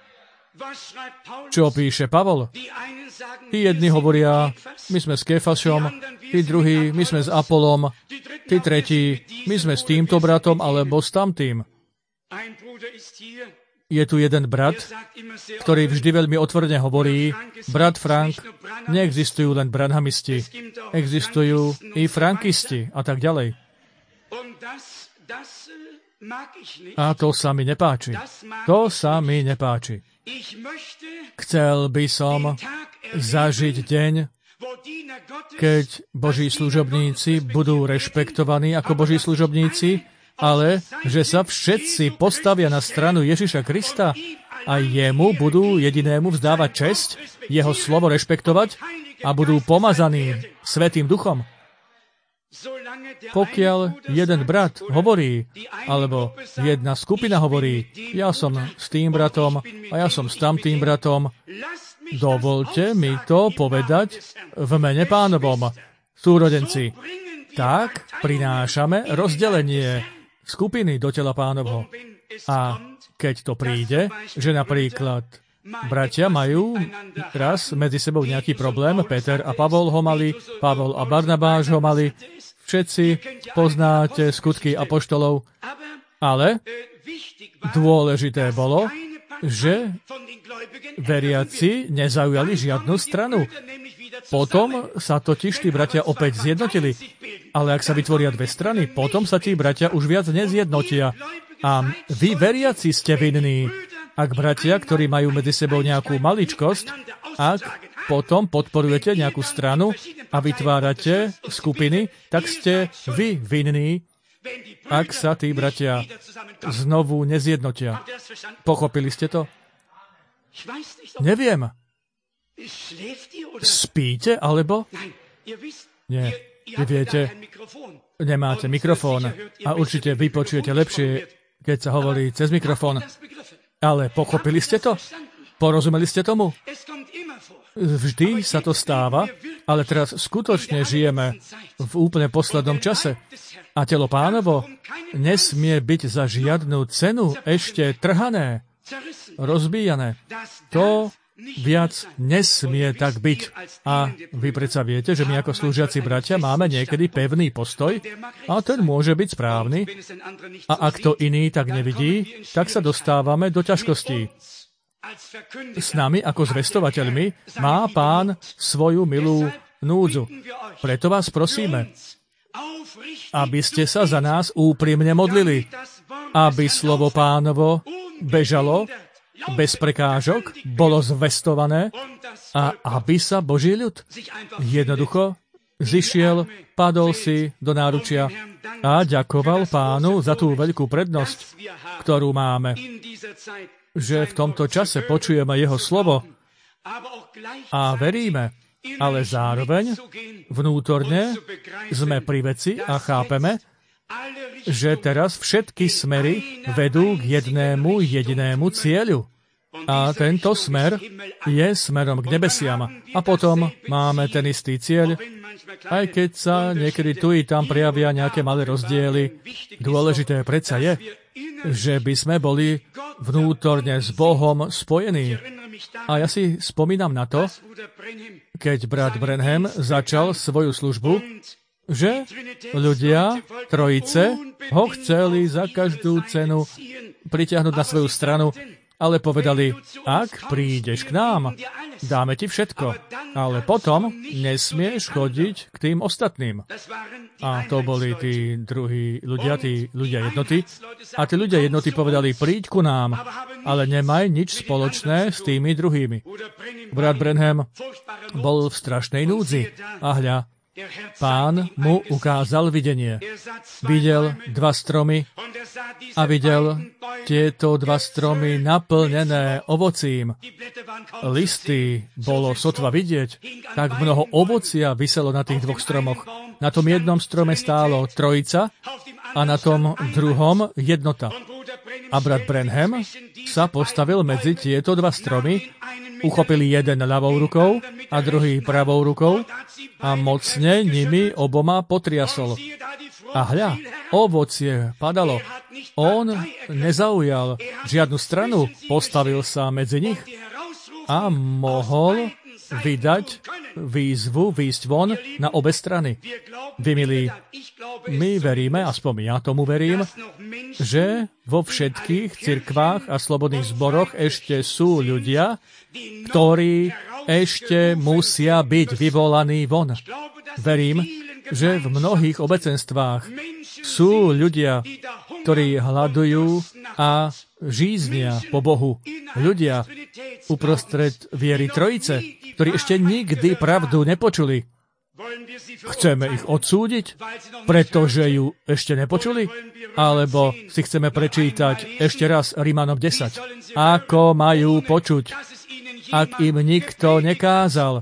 Čo píše Pavol? Tí jedni hovoria, my sme s Kefašom, tí druhí, my sme s Apolom, tí tretí, my sme s týmto bratom alebo s tamtým. Je tu jeden brat, ktorý vždy veľmi otvorene hovorí, brat Frank, neexistujú len branhamisti, existujú i frankisti a tak ďalej. A to sa mi nepáči. To sa mi nepáči. Chcel by som zažiť deň, keď Boží služobníci budú rešpektovaní ako Boží služobníci, ale že sa všetci postavia na stranu Ježiša Krista a jemu budú jedinému vzdávať česť, jeho slovo rešpektovať a budú pomazaní Svätým Duchom. Pokiaľ jeden brat hovorí, alebo jedna skupina hovorí, ja som s tým bratom a ja som s tamtým bratom, dovolte mi to povedať v mene Pánovom. Súrodenci, tak prinášame rozdelenie skupiny do tela Pánovho. A keď to príde, že napríklad bratia majú raz medzi sebou nejaký problém, Peter a Pavol ho mali, Pavol a Barnabáš ho mali, všetci poznáte skutky apoštolov, ale dôležité bolo, že veriaci nezaujali žiadnu stranu. Potom sa totiž tí bratia opäť zjednotili. Ale ak sa vytvoria dve strany, potom sa tí bratia už viac nezjednotia. A vy, veriaci, ste vinní, ak bratia, ktorí majú medzi sebou nejakú maličkosť, ak potom podporujete nejakú stranu a vytvárate skupiny, tak ste vy vinní, ak sa tí bratia znovu nezjednotia. Pochopili ste to? Neviem. Spíte, alebo? Nie. Vy viete, nemáte mikrofón a určite vy počujete lepšie, keď sa hovorí cez mikrofón. Ale pochopili ste to? Porozumeli ste tomu? Vždy sa to stáva, ale teraz skutočne žijeme v úplne poslednom čase. A telo Pánovo nesmie byť za žiadnu cenu ešte trhané, rozbíjané. To viac nesmie tak byť. A vy predsa viete, že my ako slúžiaci bratia máme niekedy pevný postoj a ten môže byť správny. A ak to iný tak nevidí, tak sa dostávame do ťažkostí. S nami ako zvestovateľmi má Pán svoju milú núdzu. Preto vás prosíme, aby ste sa za nás úprimne modlili, aby slovo Pánovo bežalo bez prekážok, bolo zvestované a aby sa Boží ľud jednoducho zišiel, padol si do náručia a ďakoval Pánu za tú veľkú prednosť, ktorú máme, že v tomto čase počujeme jeho slovo a veríme, ale zároveň vnútorne sme pri veci a chápeme, že teraz všetky smery vedú k jednému jedinému cieľu. A tento smer je smerom k nebesiam. A potom máme ten istý cieľ, aj keď sa niekedy tu i tam prejavia nejaké malé rozdiely. Dôležité predsa je, že by sme boli vnútorne s Bohom spojení. A ja si spomínam na to, keď brat Branham začal svoju službu, že ľudia Trojice ho chceli za každú cenu pritiahnuť na svoju stranu, ale povedali, ak prídeš k nám, dáme ti všetko, ale potom nesmieš chodiť k tým ostatným. A to boli tí druhí ľudia, tí ľudia jednoty. A tí ľudia jednoty povedali, príď ku nám, ale nemaj nič spoločné s tými druhými. Brat Branham bol v strašnej núdzi a hľa, Pán mu ukázal videnie. Videl dva stromy a videl tieto dva stromy naplnené ovocím. Listy bolo sotva vidieť, tak mnoho ovocia viselo na tých dvoch stromoch. Na tom jednom strome stálo trojica a na tom druhom jednota. A brat Branham sa postavil medzi tieto dva stromy, uchopil jeden ľavou rukou a druhý pravou rukou a mocne nimi oboma potriasol. A hľa, ovocie padalo. On nezaujal žiadnu stranu, postavil sa medzi nich a mohol vydať výzvu, výjsť von na obe strany. Vy, milí, my veríme, aspoň ja tomu verím, že vo všetkých cirkvách a slobodných zboroch ešte sú ľudia, ktorí ešte musia byť vyvolaní von. Verím, že v mnohých obecenstvách sú ľudia, ktorí hľadujú a žíznia po Bohu. Ľudia uprostred viery Trojice, ktorí ešte nikdy pravdu nepočuli. Chceme ich odsúdiť, pretože ju ešte nepočuli? Alebo si chceme prečítať ešte raz Rimanom desať? Ako majú počuť, ak im nikto nekázal?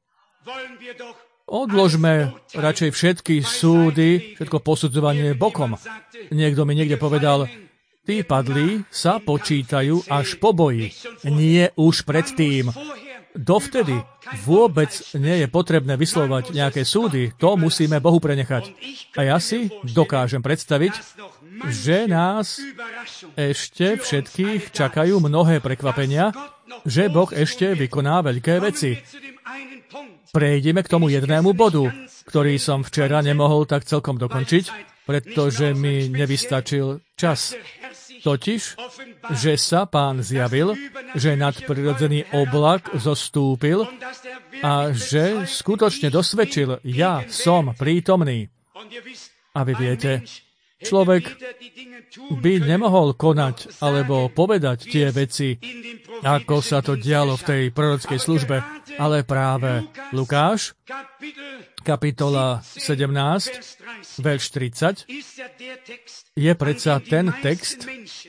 Odložme radšej všetky súdy, všetko posudzovanie bokom. Niekto mi niekde povedal, tí padlí sa počítajú až po boji, nie už predtým. Dovtedy vôbec nie je potrebné vyslovať nejaké súdy, to musíme Bohu prenechať. A ja si dokážem predstaviť, že nás ešte všetkých čakajú mnohé prekvapenia, že Boh ešte vykoná veľké veci. Prejdeme k tomu jednému bodu, ktorý som včera nemohol tak celkom dokončiť, pretože mi nevystačil čas. Totiž, že sa Pán zjavil, že nadprirodzený oblak zostúpil a že skutočne dosvedčil, ja som prítomný. A vy viete, človek by nemohol konať alebo povedať tie veci, ako sa to dialo v tej prorockej službe, ale práve Lukáš, kapitola sedemnásť, verš tridsať, je predsa ten text,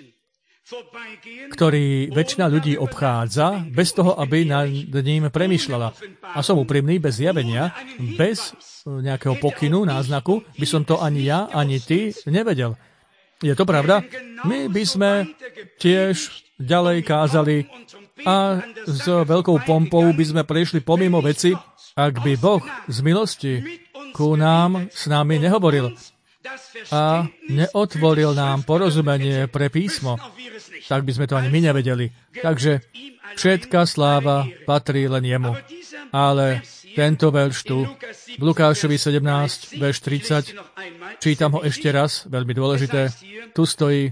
ktorý väčšina ľudí obchádza bez toho, aby nad ním premýšľala. A som úprimný, bez zjavenia, bez nejakého pokynu, náznaku, by som to ani ja, ani ty nevedel. Je to pravda? My by sme tiež ďalej kázali a s veľkou pompou by sme prešli pomimo veci, ak by Boh z milosti ku nám s nami nehovoril a neotvoril nám porozumenie pre písmo, tak by sme to ani my nevedeli. Takže všetká sláva patrí len jemu. Ale tento verš tu, v Lukášovi sedemnásť, verš tridsať, čítam ho ešte raz, veľmi dôležité, tu stojí: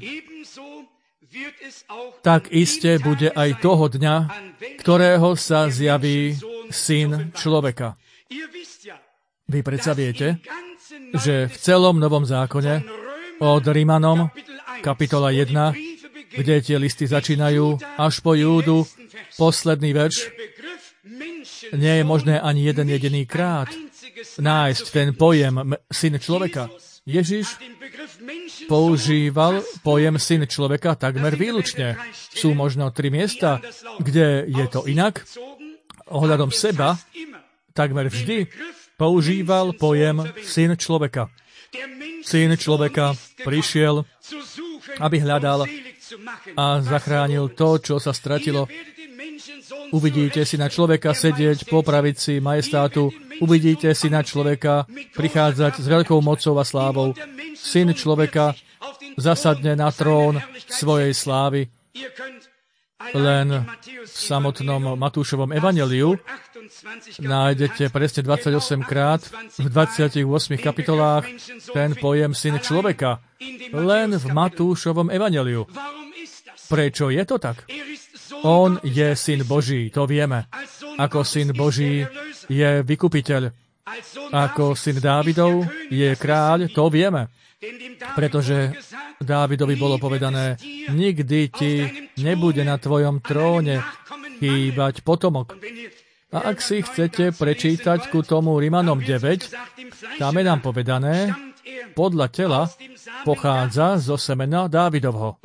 tak iste bude aj toho dňa, ktorého sa zjaví Syn človeka. Vy predsa viete, že v celom Novom zákone od Rimanom, kapitola jedna, kde tie listy začínajú, až po Júdu, posledný verš, nie je možné ani jeden jediný krát nájsť ten pojem Syn človeka. Ježiš používal pojem Syn človeka takmer výlučne. Sú možno tri miesta, kde je to inak. Ohľadom seba takmer vždy používal pojem Syn človeka. Syn človeka prišiel, aby hľadal a zachránil to, čo sa stratilo. Uvidíte si na človeka sedieť po pravici majestátu, uvidíte si na človeka prichádzať s veľkou mocou a slávou. Syn človeka zasadne na trón svojej slávy. Len v samotnom Matúšovom evanjeliu nájdete presne dvadsaťosem krát v dvadsiatich ôsmich kapitolách ten pojem Syn človeka. Len v Matúšovom evanjeliu. Prečo je to tak? On je Syn Boží, to vieme. Ako Syn Boží je vykupiteľ. Ako Syn Dávidov je kráľ, to vieme. Pretože Dávidovi bolo povedané: nikdy ti nebude na tvojom tróne chýbať potomok. A ak si chcete prečítať ku tomu Rimanom deväť, tam je nám povedané: podľa tela pochádza zo semena Dávidovho.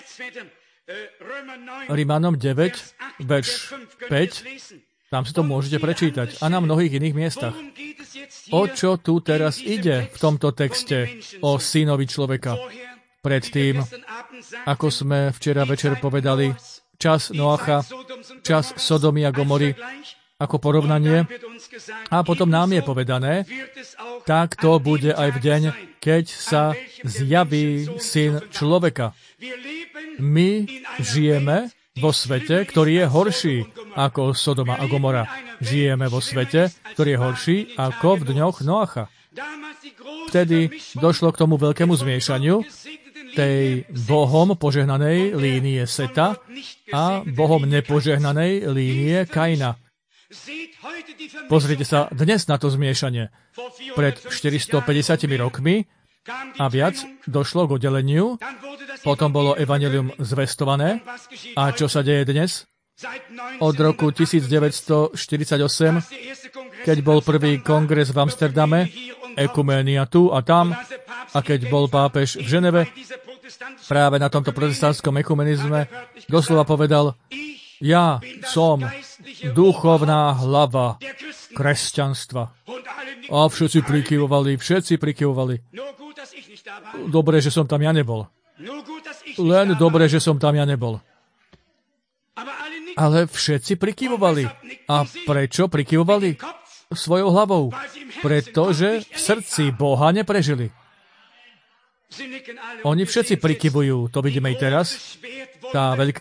Rimanom deväť, verš päť, tam si to môžete prečítať. A na mnohých iných miestach. O čo tu teraz ide v tomto texte o synovi človeka? Predtým, ako sme včera večer povedali, čas Noacha, čas Sodomy a Gomory, ako porovnanie. A potom nám je povedané, tak to bude aj v deň, keď sa zjaví Syn človeka. My žijeme vo svete, ktorý je horší ako Sodoma a Gomora. Žijeme vo svete, ktorý je horší ako v dňoch Noacha. Vtedy došlo k tomu veľkému zmiešaniu tej Bohom požehnanej línie Seta a Bohom nepožehnanej línie Kaina. Pozrite sa dnes na to zmiešanie. Pred štyristopäťdesiatimi rokmi a viac došlo k oddeleniu, potom bolo evanjelium zvestované. A čo sa deje dnes? Od roku devätnásťstoštyridsaťosem, keď bol prvý kongres v Amsterdame, ekuménia tu a tam, a keď bol pápež v Ženeve, práve na tomto protestantskom ekumenizme doslova povedal: ja som duchovná hlava kresťanstva. A všetci prikyvovali, všetci prikyvovali. Dobre, že som tam ja nebol. Len dobre, že som tam ja nebol. Ale všetci prikyvovali. A prečo prikyvovali? Svojou hlavou. Pretože v srdci Boha neprežili. Oni všetci prikyvujú. To vidíme i teraz. Tá veľká,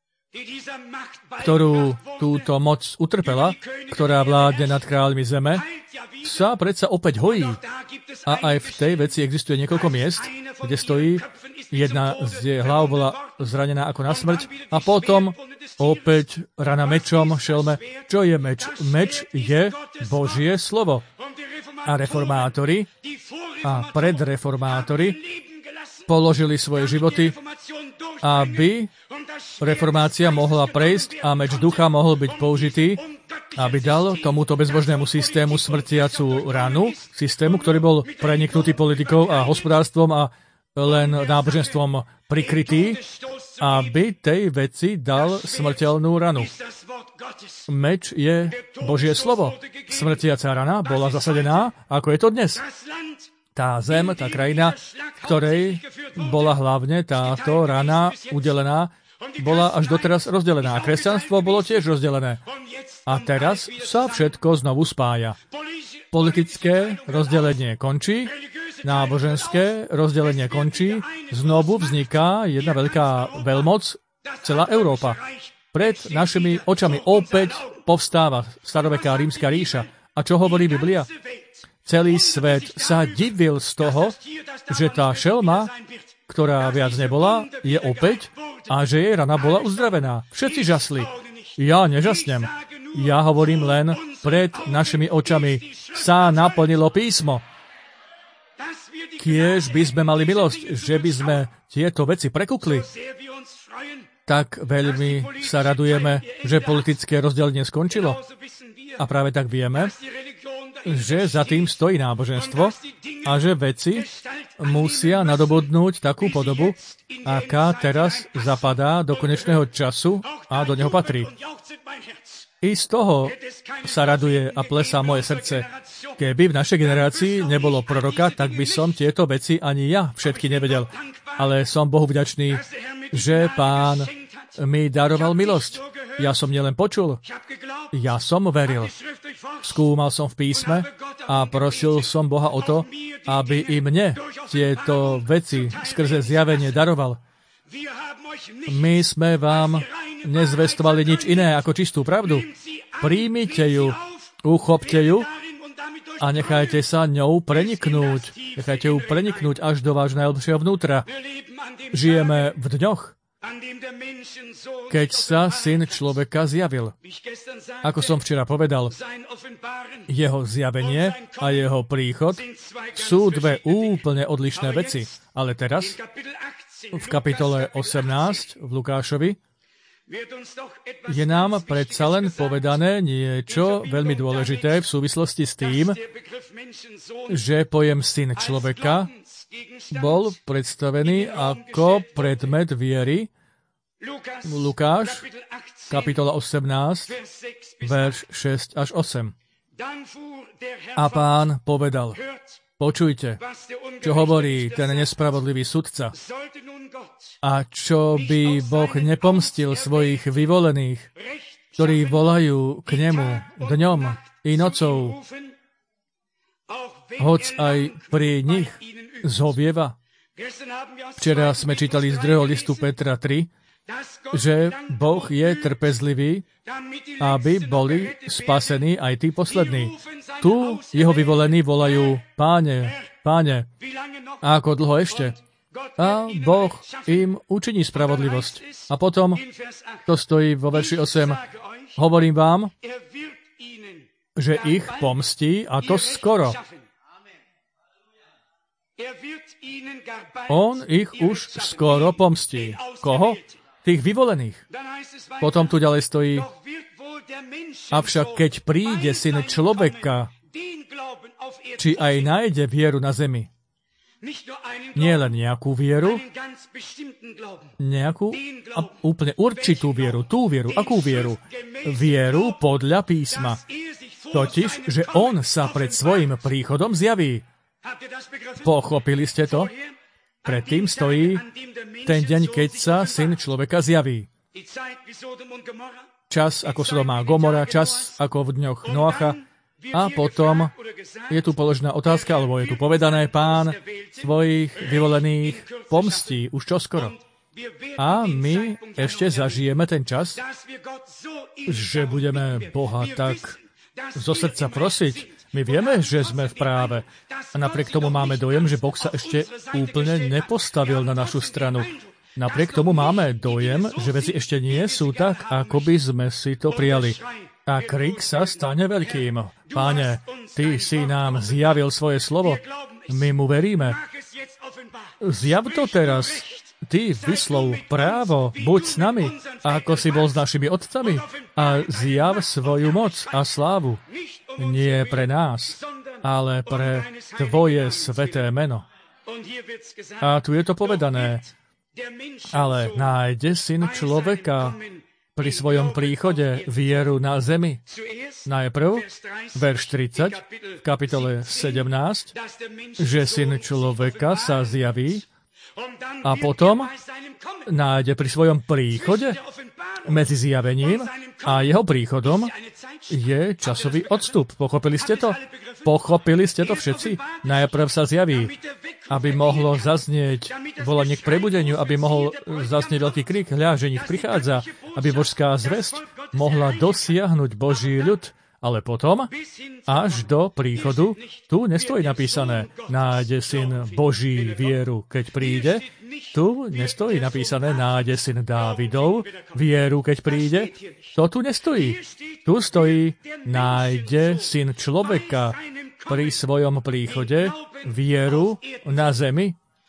ktorú túto moc utrpela, ktorá vládne nad kráľmi zeme, sa predsa opäť hojí. A aj v tej veci existuje niekoľko miest, kde stojí, jedna z jej hlav bola zranená ako na smrť, a potom opäť rana mečom, šelme. Čo je meč? Meč je Božie slovo. A reformátori a predreformátori položili svoje životy, aby reformácia mohla prejsť a meč ducha mohol byť použitý, aby dal tomuto bezbožnému systému smrtiacu ranu, systému, ktorý bol preniknutý politikou a hospodárstvom a len náboženstvom prikrytý, aby tej veci dal smrteľnú ranu. Meč je Božie slovo. Smrtiaca rana bola zasadená, ako je to dnes. Tá zem, tá krajina, v ktorej bola hlavne táto rana udelená, bola až doteraz rozdelená. Kresťanstvo bolo tiež rozdelené. A teraz sa všetko znovu spája. Politické rozdelenie končí, náboženské rozdelenie končí, znovu vzniká jedna veľká veľmoc, celá Európa. Pred našimi očami opäť povstáva staroveká rímska ríša. A čo hovorí Biblia? Celý svet sa divil z toho, že tá šelma, ktorá viac nebola, je opäť a že jej rana bola uzdravená. Všetci žasli. Ja nežasnem. Ja hovorím len, pred našimi očami sa naplnilo písmo. Kiež by sme mali milosť, že by sme tieto veci prekukli. Tak veľmi sa radujeme, že politické rozdelenie skončilo. A práve tak vieme, že za tým stojí náboženstvo a že veci musia nadobudnúť takú podobu, aká teraz zapadá do konečného času a do neho patrí. I z toho sa raduje a plesá moje srdce. Keby v našej generácii nebolo proroka, tak by som tieto veci ani ja všetky nevedel. Ale som Bohu vďačný, že Pán mi daroval milosť. Ja som nielen počul, ja som veril. Skúmal som v písme a prosil som Boha o to, aby i mne tieto veci skrze zjavenie daroval. My sme vám nezvestovali nič iné ako čistú pravdu. Príjmite ju, uchopte ju a nechajte sa ňou preniknúť. Nechajte ju preniknúť až do vášho najlepšieho vnútra. Žijeme v dňoch, keď sa Syn človeka zjavil. Ako som včera povedal, jeho zjavenie a jeho príchod sú dve úplne odlišné veci. Ale teraz, v kapitole osemnásť v Lukášovi, je nám predsa len povedané niečo veľmi dôležité v súvislosti s tým, že pojem Syn človeka bol predstavený ako predmet viery. Lukáš, kapitola osemnásť, verš šesť až osem. A Pán povedal, počujte, čo hovorí ten nespravodlivý sudca. A čo by Boh nepomstil svojich vyvolených, ktorí volajú k nemu dňom i nocou, hoc aj pri nich zhovieva. Včera sme čítali z druhého listu Petra tri, že Boh je trpezlivý, aby boli spasení aj tí poslední. Tu jeho vyvolení volajú, Páne, Páne, a ako dlho ešte? A Boh im učiní spravodlivosť. A potom, to stojí vo verši osem, hovorím vám, že ich pomstí, a to skoro. On ich už skoro pomstí. Koho? Tých vyvolených. Potom tu ďalej stojí, avšak keď príde Syn človeka, či aj nájde vieru na zemi. Nie len nejakú vieru, nejakú a úplne určitú vieru, tú vieru. Akú vieru? Vieru podľa písma. Totiž, že on sa pred svojím príchodom zjaví. Pochopili ste to? Predtým stojí ten deň, keď sa Syn človeka zjaví. Čas ako Sodoma a Gomora, čas ako v dňoch Noacha. A potom je tu položená otázka, alebo je tu povedané, Pán svojich vyvolených pomstí už čoskoro. A my ešte zažijeme ten čas, že budeme Boha tak zo srdca prosiť. My vieme, že sme v práve. A napriek tomu máme dojem, že Boh sa ešte úplne nepostavil na našu stranu. Napriek tomu máme dojem, že veci ešte nie sú tak, ako by sme si to prijali. A krik sa stane veľkým. Páne, Ty si nám zjavil svoje slovo. My mu veríme. Zjav to teraz. Ty vyslov právo, buď s nami, ako si bol s našimi otcami, a zjav svoju moc a slávu. Nie pre nás, ale pre Tvoje sveté meno. A tu je to povedané, ale nájde Syn človeka pri svojom príchode vieru na zemi. Najprv, verš tridsať, v kapitole sedemnásť, že Syn človeka sa zjaví A potom nájde pri svojom príchode medzi zjavením a jeho príchodom je časový odstup. Pochopili ste to? Pochopili ste to všetci? Najprv sa zjaví, aby mohlo zaznieť volanie k prebudeniu, aby mohol zaznieť veľký krik, hľa, že nich prichádza, aby božská zvesť mohla dosiahnuť Boží ľud. Ale potom, až do príchodu, tu nestojí napísané, nájde syn Boží vieru, keď príde. Tu nestojí napísané, nájde syn Dávidov vieru, keď príde. To tu nestojí. Tu stojí, nájde syn človeka pri svojom príchode vieru na zemi.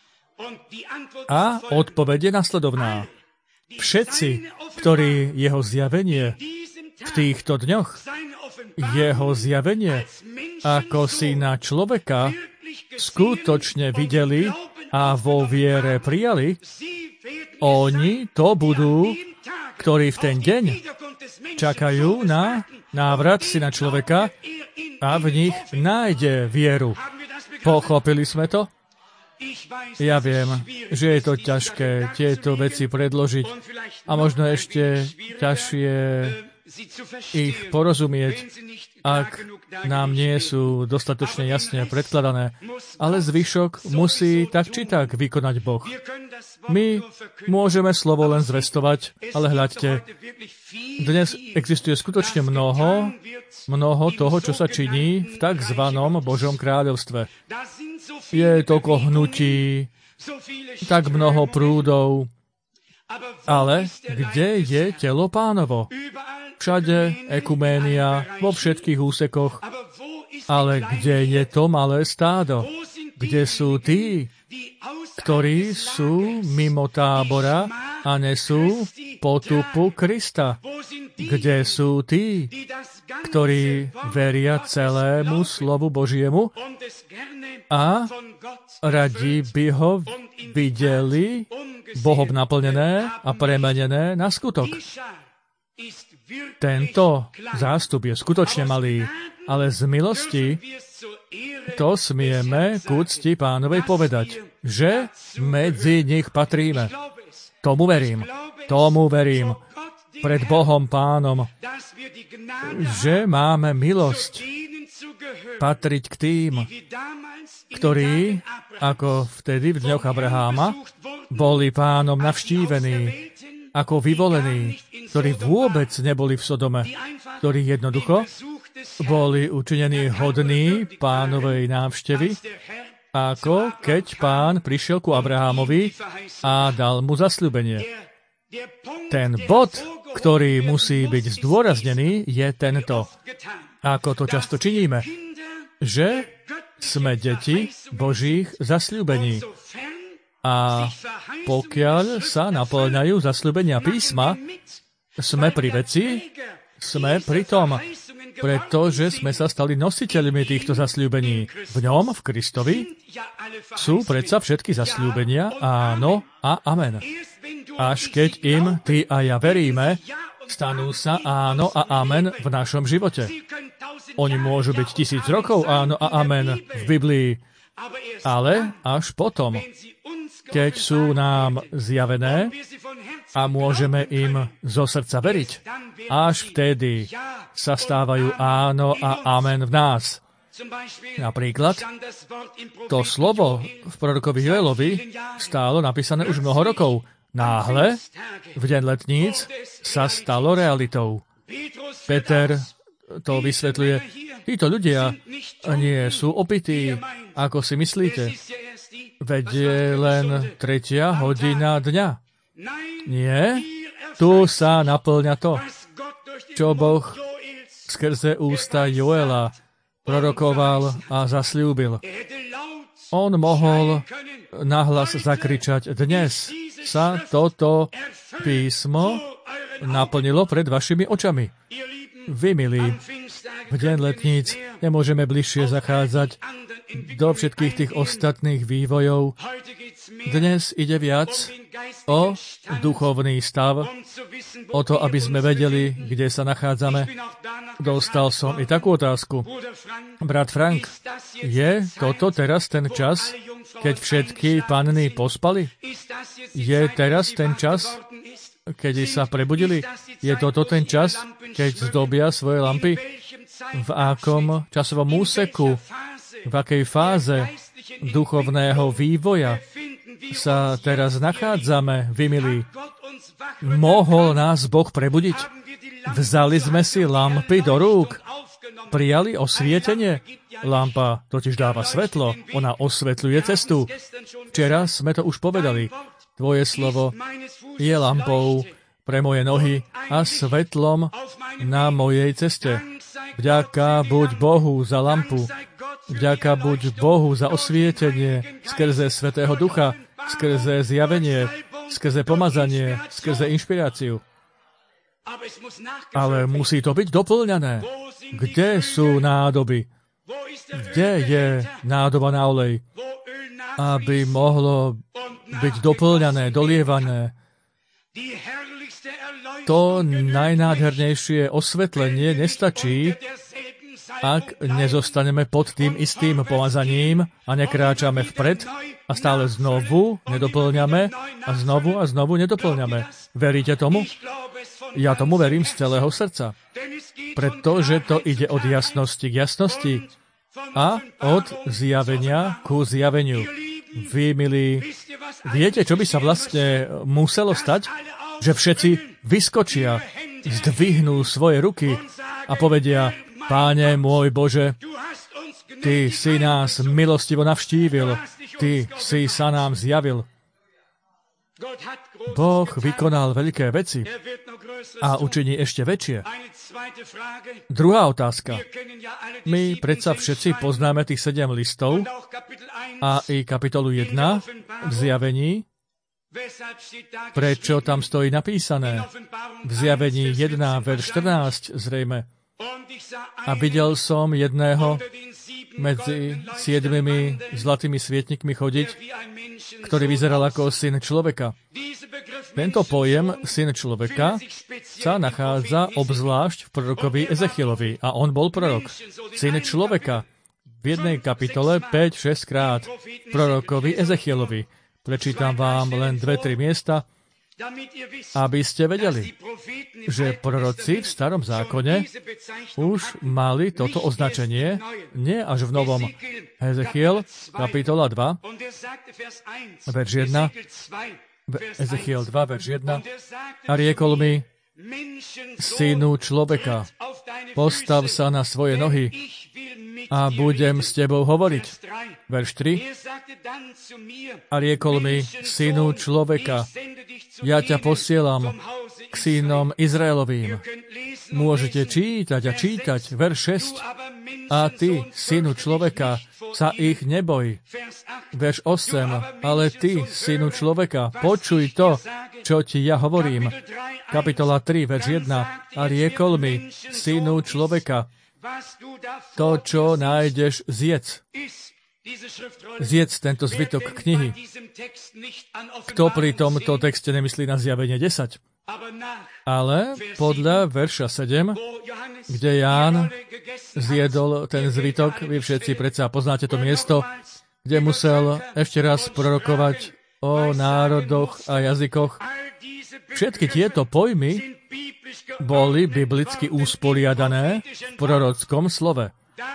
A odpoveď je nasledovná. Všetci, ktorí jeho zjavenie v týchto dňoch, jeho zjavenie ako syna človeka skutočne videli a vo viere prijali, oni to budú, ktorí v ten deň čakajú na návrat syna človeka a v nich nájde vieru. Pochopili sme to? Ja viem, že je to ťažké tieto veci predložiť a možno ešte ťažšie ich porozumieť, ak nám nie sú dostatočne jasne predkladané. Ale zvyšok musí tak či tak vykonať Boh. My môžeme slovo len zvestovať, ale hľaďte, dnes existuje skutočne mnoho, mnoho toho, čo sa činí v takzvanom Božom kráľovstve. Je toľko hnutí, tak mnoho prúdov, ale kde je telo Pánovo? Všade ekuménia, vo všetkých úsekoch. Ale kde je to malé stádo? Kde sú tí, ktorí sú mimo tábora a nesú potupu Krista? Kde sú tí, ktorí veria celému slovu Božiemu a radi by ho videli Bohom naplnené a premenené na skutok? Tento zástup je skutočne malý, ale z milosti to smieme k úcti Pánovej povedať, že medzi nich patríme. Tomu verím, tomu verím pred Bohom Pánom, že máme milosť patriť k tým, ktorí, ako vtedy v dňoch Abraháma, boli Pánom navštívení, ako vyvolení, ktorí vôbec neboli v Sodome, ktorí jednoducho boli učinení hodní Pánovej návštevy, ako keď Pán prišiel ku Abrahámovi a dal mu zasľúbenie. Ten bod, ktorý musí byť zdôraznený, je tento. Ako to často činíme, že sme deti Božích zasľúbení. A pokiaľ sa naplňajú zasľúbenia písma, sme pri veci, sme pri tom, pretože sme sa stali nositeľmi týchto zasľúbení. V ňom, v Kristovi, sú predsa všetky zasľúbenia áno a amen. Až keď im ty a ja veríme, stanú sa áno a amen v našom živote. Oni môžu byť tisíc rokov áno a amen v Biblii, ale až potom, keď sú nám zjavené a môžeme im zo srdca veriť, až vtedy sa stávajú áno a amen v nás. Napríklad, to slovo v prorokovi Joelovi stálo napísané už mnoho rokov. Náhle, v deň letníc, sa stalo realitou. Peter to vysvetľuje. Títo ľudia nie sú opití, ako si myslíte. Veď je len tretia hodina dňa. Nie, tu sa naplňa to, čo Boh skrze ústa Joela prorokoval a zasľúbil. On mohol nahlas zakričať, dnes sa toto písmo naplnilo pred vašimi očami. Vy, milí, v deň letníc nemôžeme bližšie zachádzať do všetkých tých ostatných vývojov. Dnes ide viac o duchovný stav, o to, aby sme vedeli, kde sa nachádzame. Dostal som i takú otázku. Brat Frank, je toto teraz ten čas, keď všetky panny pospali? Je teraz ten čas, keď sa prebudili? Je toto ten čas, keď zdobia svoje lampy? V akom časovom úseku, v akej fáze duchovného vývoja sa teraz nachádzame, vy milí? Mohol nás Boh prebudiť? Vzali sme si lampy do rúk? Prijali osvietenie? Lampa totiž dáva svetlo, ona osvetľuje cestu. Včera sme to už povedali. Tvoje slovo je lampou pre moje nohy a svetlom na mojej ceste. Vďaka buď Bohu za lampu, vďaka buď Bohu za osvietenie skrze Svätého Ducha, skrze zjavenie, skrze pomazanie, skrze inšpiráciu. Ale musí to byť doplňané. Kde sú nádoby? Kde je nádoba na olej? Aby mohlo byť doplňané, dolievané. To najnádhernejšie osvetlenie nestačí, ak nezostaneme pod tým istým pomazaním a nekráčame vpred a stále znovu nedoplňame a znovu a znovu nedoplňame. Veríte tomu? Ja tomu verím z celého srdca. Pretože to ide od jasnosti k jasnosti a od zjavenia ku zjaveniu. Vy, milí, viete, čo by sa vlastne muselo stať? Že všetci vyskočia, zdvihnú svoje ruky a povedia: Páne môj Bože, Ty si nás milostivo navštívil, Ty si sa nám zjavil. Boh vykonal veľké veci a učiní ešte väčšie. Druhá otázka. My predsa všetci poznáme tých sedem listov a i kapitolu jedna v Zjavení. Prečo tam stojí napísané? V Zjavení jeden, verš štrnásť zrejme. A videl som jedného medzi siedmimi zlatými svietnikmi chodiť, ktorý vyzeral ako syn človeka. Tento pojem syn človeka sa nachádza obzvlášť v prorokovi Ezechielovi a on bol prorok. Syn človeka v jednej kapitole päť šesť krát prorokovi Ezechielovi. Prečítam vám len dve, tri miesta, aby ste vedeli, že proroci v starom zákone už mali toto označenie, nie až v novom. Ezechiel, kapitola dva, verš jeden, Ezechiel dva, verš jeden, a riekol mi: Synu človeka, postav sa na svoje nohy a budem s tebou hovoriť. Verš tri. A riekol mi: Synu človeka, ja ťa posielam k synom Izraelovým. Môžete čítať a čítať. Verš šesť. A ty, synu človeka, sa ich neboj. Verš osem. Ale ty, synu človeka, počuj to, čo ti ja hovorím. Kapitola tri, verš jeden. A riekol mi: Synu človeka, to, čo nájdeš, zjedz. Zjedz tento zvytok knihy. Kto pri tomto texte nemyslí na Zjavenie desať? Ale podľa verša sedem, kde Ján zjedol ten zvytok, vy všetci predsa poznáte to miesto, kde musel ešte raz prorokovať o národoch a jazykoch. Všetky tieto pojmy boli biblicky usporiadané v prorockom slove.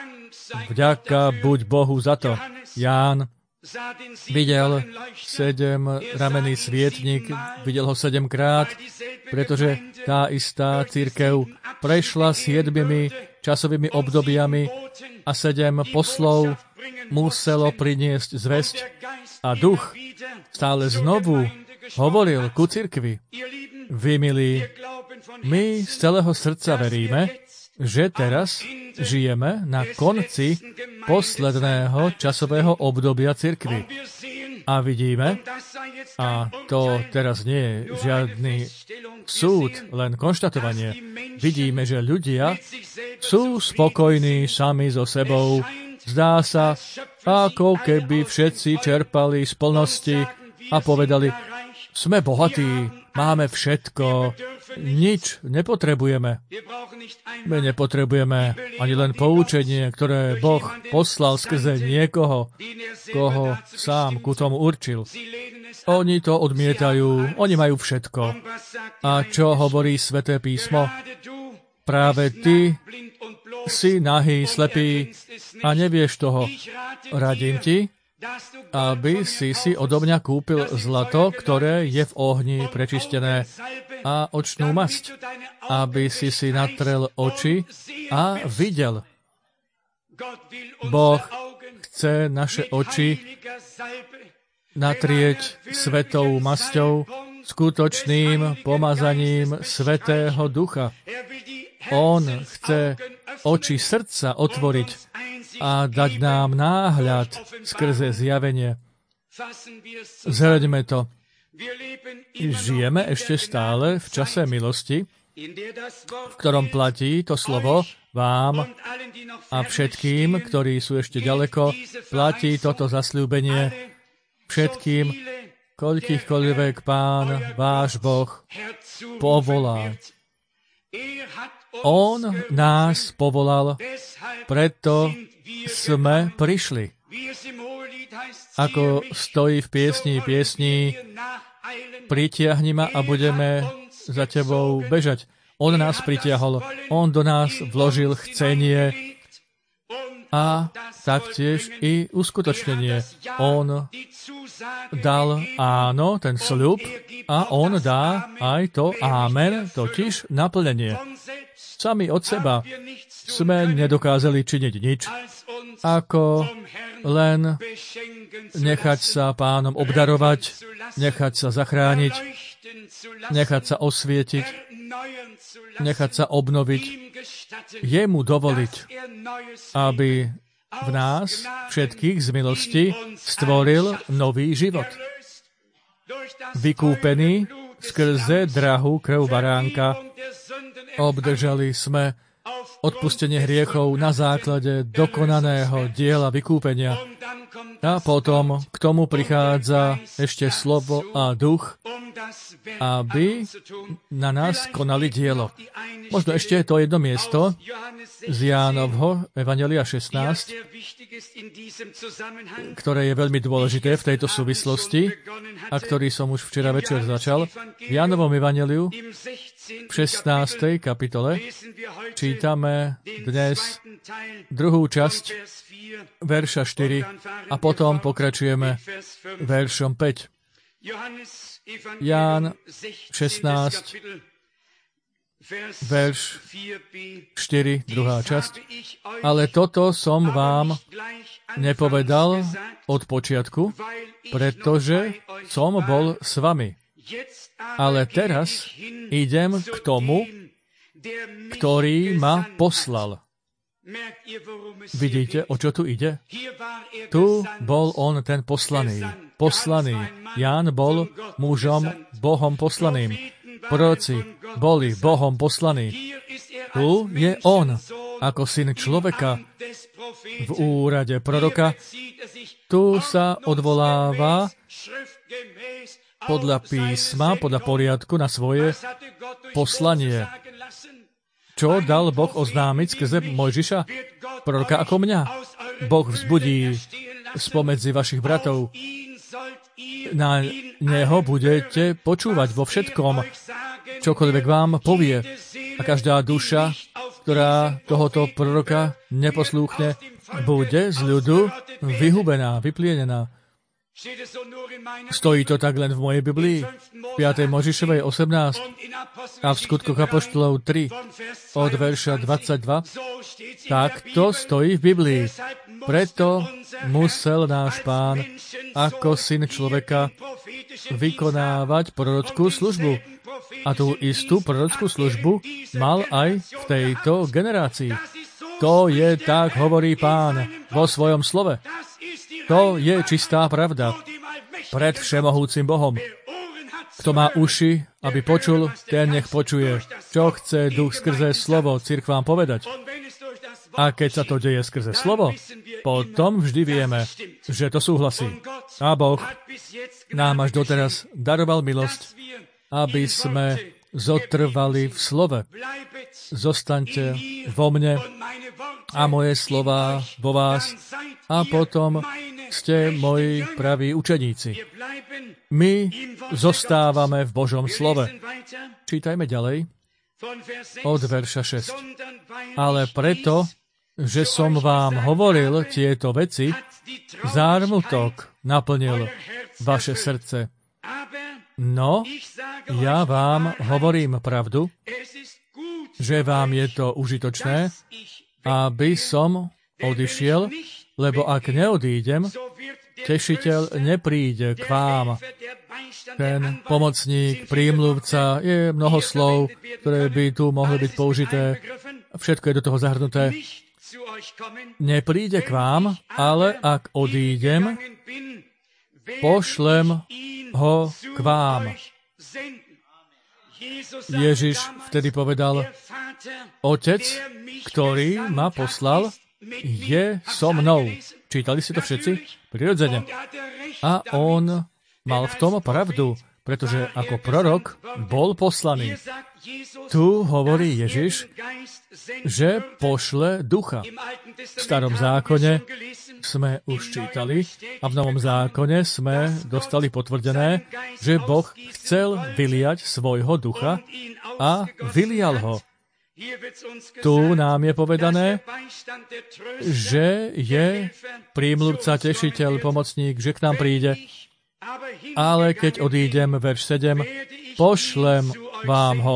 Vďaka buď Bohu za to. Ján videl sedem ramenný svietnik, videl ho sedemkrát, pretože tá istá cirkev prešla siedmimi časovými obdobiami a sedem poslov muselo priniesť zvesť a duch stále znovu hovoril ku cirkvi. Vy, milí, my z celého srdca veríme, že teraz žijeme na konci posledného časového obdobia cirkvi. A vidíme, a to teraz nie je žiadny súd, len konštatovanie, vidíme, že ľudia sú spokojní sami so sebou. Zdá sa, ako keby všetci čerpali z plnosti a povedali, sme bohatí, máme všetko, nič nepotrebujeme. My nepotrebujeme ani len poučenie, ktoré Boh poslal skrze niekoho, koho sám ku tomu určil. Oni to odmietajú, oni majú všetko. A čo hovorí Sväté písmo? Práve ty si nahý, slepý a nevieš toho. Radím ti, aby si si odo mňa kúpil zlato, ktoré je v ohni prečistené, a očnú masť, aby si si natrel oči a videl. Boh chce naše oči natrieť svetou masťou, skutočným pomazaním Svätého Ducha. On chce oči srdca otvoriť a dať nám náhľad skrze zjavenie. Zhľadme to. Žijeme ešte stále v čase milosti, v ktorom platí to slovo vám a všetkým, ktorí sú ešte ďaleko, platí toto zasľúbenie všetkým, koľkýchkoľvek Pán, váš Boh, povolá. On nás povolal, preto sme prišli. Ako stojí v piesni piesni, pritiahni ma a budeme za tebou bežať. On nás pritiahol, on do nás vložil chcenie a taktiež i uskutočnenie. On dal áno, ten sľub, a on dá aj to ámen, totiž naplnenie. Sami od seba sme nedokázali činiť nič, ako len nechať sa Pánom obdarovať, nechať sa zachrániť, nechať sa osvietiť, nechať sa obnoviť, jemu dovoliť, aby v nás všetkých z milosti stvoril nový život. Vykúpený skrze drahú krv baránka, obdržali sme odpustenie hriechov na základe dokonaného diela vykúpenia. A potom k tomu prichádza ešte slovo a duch, aby na nás konali dielo. Možno ešte to jedno miesto z Jánovho Evanjelia šestnásť, ktoré je veľmi dôležité v tejto súvislosti a ktorý som už včera večer začal. V Jánovom Evanjeliu v šestnástej kapitole čítame dnes druhú časť verša štyri a potom pokračujeme veršom päť. Ján šestnásť, verš štyri, druhá časť. Ale toto som vám nepovedal od počiatku, pretože som bol s vami. Ale teraz idem k tomu, ktorý ma poslal. Vidíte, o čo tu ide? Tu bol on ten poslaný. Poslaný. Ján bol mužom, Bohom poslaným. Proroci boli Bohom poslaní. Tu je on, ako syn človeka v úrade proroka. Tu sa odvoláva podľa písma, podľa poriadku na svoje poslanie. Čo dal Boh oznámiť skrze Mojžiša? Proroka ako mňa. Boh vzbudí spomedzi vašich bratov. Na neho budete počúvať vo všetkom, čokoľvek vám povie. A každá duša, ktorá tohoto proroka neposlúchne, bude z ľudu vyhubená, vyplienená. Stojí to tak len v mojej Biblii, v piatej Mojžišovej osemnásť a v Skutkoch apoštolov tri od verša dvadsaťdva. Tak to stojí v Biblii. Preto musel náš Pán ako syn človeka vykonávať prorockú službu. A tú istú prorockú službu mal aj v tejto generácii. To je tak, hovorí Pán vo svojom slove. To je čistá pravda pred všemohúcim Bohom. Kto má uši, aby počul, ten nech počuje, čo chce Duch skrze slovo cirkvám povedať. A keď sa to deje skrze slovo, potom vždy vieme, že to súhlasí. A Boh nám až doteraz daroval milosť, aby sme zotrvali v slove. Zostaňte vo mne a moje slová vo vás a potom ste moji praví učeníci. My zostávame v Božom slove. Čítajme ďalej od verša šesť. Ale preto, že som vám hovoril tieto veci, zármutok naplnil vaše srdce. No, ja vám hovorím pravdu, že vám je to užitočné, aby som odišiel, lebo ak neodídem, tešiteľ nepríde k vám. Ten pomocník, prímluvca, je mnoho slov, ktoré by tu mohli byť použité. Všetko je do toho zahrnuté. Nepríde k vám, ale ak odídem, pošlem ho k vám. Ježiš vtedy povedal, Otec, ktorý ma poslal, je so mnou. Čítali ste to všetci? Prirodzene. A on mal v tom pravdu, pretože ako prorok bol poslaný. Tu hovorí Ježiš, že pošle ducha. V starom zákone sme už čítali a v novom zákone sme dostali potvrdené, že Boh chcel vyliať svojho ducha a vylial ho. Tu nám je povedané, že je prímluvca, tešiteľ, pomocník, že k nám príde. Ale keď odídem, verš sedem, pošlem vám ho.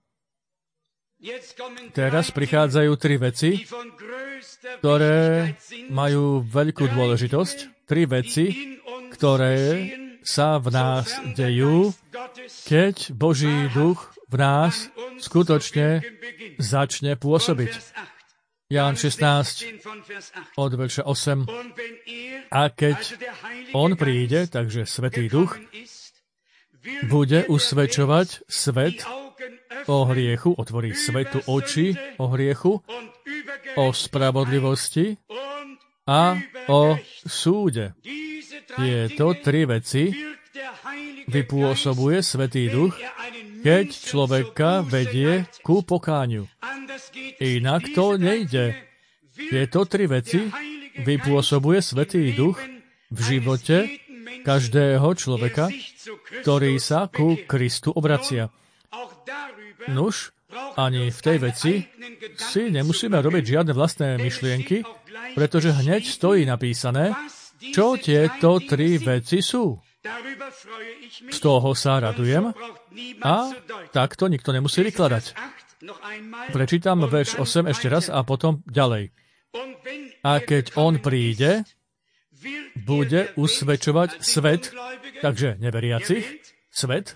Teraz prichádzajú tri veci, ktoré majú veľkú dôležitosť. Tri veci, ktoré sa v nás dejú, keď Boží duch v nás skutočne začne pôsobiť. Ján šestnásť, od verša osem. A keď on príde, takže Svätý Duch, bude usvedčovať svet o hriechu, otvorí svetu oči o hriechu, o spravodlivosti a o súde. Tieto tri veci vypôsobuje Svätý Duch, keď človeka vedie ku pokániu. Inak to nejde. Tieto tri veci vypôsobuje Svätý Duch v živote každého človeka, ktorý sa ku Kristu obracia. Nuž, ani v tej veci si nemusíme robiť žiadne vlastné myšlienky, pretože hneď stojí napísané, čo tieto tri veci sú. Z toho sa radujem a takto nikto nemusí vykladať. Prečítam verš osem ešte raz a potom ďalej. A keď on príde, bude usvedčovať svet, takže neveriacich, svet,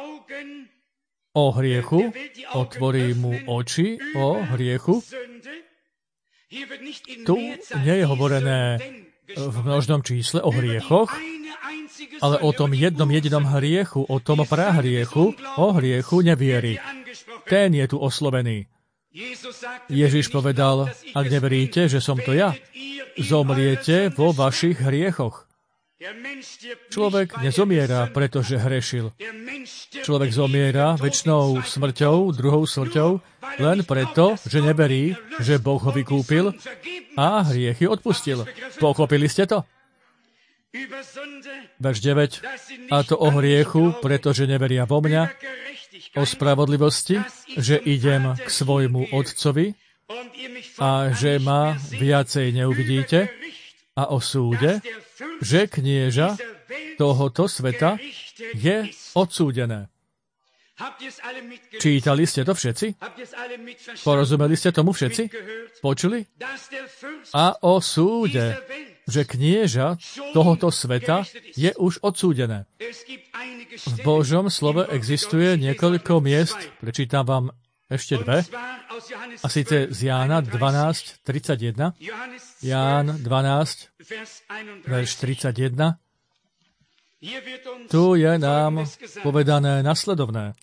o hriechu, otvorí mu oči o hriechu. Tu nie je hovorené v množnom čísle o hriechoch, ale o tom jednom jedinom hriechu, o tom prahriechu, o hriechu neviery. Ten je tu oslovený. Ježiš povedal, ak neveríte, že som to ja, zomriete vo vašich hriechoch. Človek nezomiera, pretože hrešil. Človek zomiera večnou smrťou, druhou smrťou, len preto, že neverí, že Boh ho vykúpil a hriechy odpustil. Pochopili ste to? Verš deväť. A to o hriechu, pretože neveria vo mňa, o spravodlivosti, že idem k svojmu Otcovi a že ma viacej neuvidíte, a o súde, že knieža tohoto sveta je odsúdené. Čítali ste to všetci? Porozumeli ste tomu všetci? Počuli? A o súde, že knieža tohoto sveta je už odsúdené. V Božom slove existuje niekoľko miest, prečítam vám ešte dve, a síce z Jána dvanásť tridsaťjeden. Ján dvanásť, verš tridsaťjeden. Tu je nám povedané nasledovné.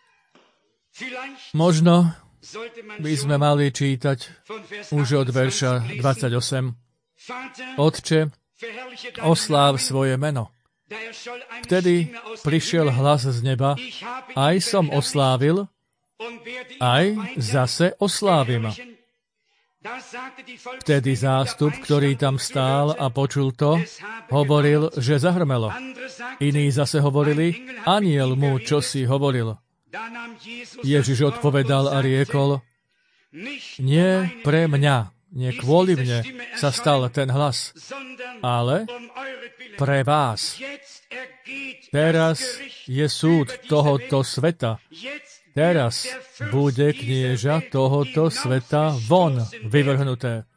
Možno by sme mali čítať už od verša dvadsaťosem. Otče, osláv svoje meno. Vtedy prišiel hlas z neba, aj som oslávil, aj zase oslávim. Vtedy zástup, ktorý tam stál a počul to, hovoril, že zahrmelo. Iní zase hovorili, anjel mu čosi hovoril. Ježiš odpovedal a riekol, nie pre mňa, nie kvôli mne sa stal ten hlas, ale pre vás. Teraz je súd tohoto sveta. Teraz bude knieža tohoto sveta von vyvrhnuté.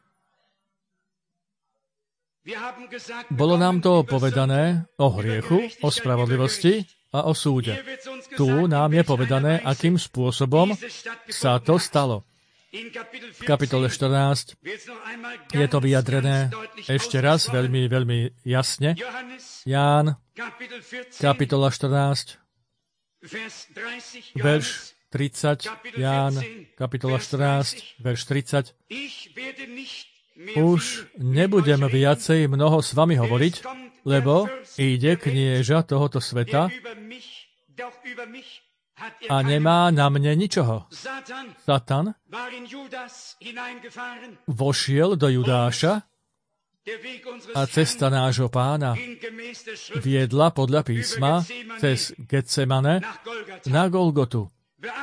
Bolo nám to povedané o hriechu, o spravodlivosti a o súde. Tu nám je povedané, akým spôsobom sa to stalo. V kapitole štrnásť je to vyjadrené ešte raz veľmi, veľmi jasne. Ján, kapitola štrnásť, verš tridsať. Ján, kapitola štrnásť, verš tridsať. Už nebudem viacej mnoho s vami hovoriť, lebo ide knieža tohoto sveta a nemá na mne ničoho. Satan vošiel do Judáša a cesta nášho pána viedla podľa písma cez Getsemane na Golgotu.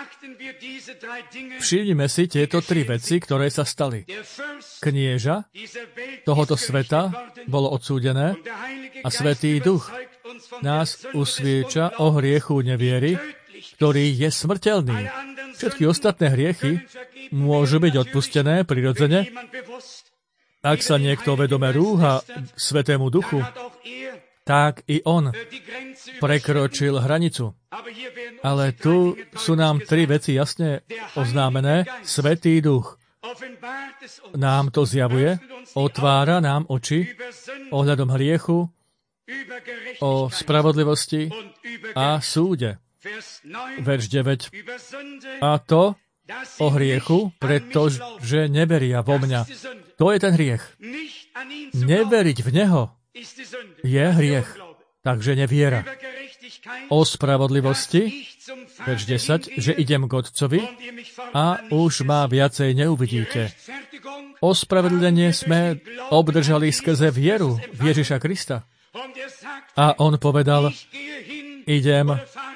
Všimnime si tieto tri veci, ktoré sa stali. Knieža tohoto sveta bolo odsúdené a Svätý Duch nás usviedča o hriechu neviery, ktorý je smrteľný. Všetky ostatné hriechy môžu byť odpustené prirodzene, ak sa niekto vedome rúha Svätému Duchu, tak i on prekročil hranicu. Ale tu sú nám tri veci jasne oznámené. Svätý Duch nám to zjavuje, otvára nám oči ohľadom hriechu, o spravodlivosti a súde. Verš deväť. A to o hriechu, pretože neveria vo mňa. To je ten hriech. Neveriť v Neho je hriech, takže neviera. O spravodlivosti, verš desať, že idem k Otcovi a už ma viacej neuvidíte. Ospravedlenie sme obdržali skrze vieru v Ježiša Krista. A on povedal, idem,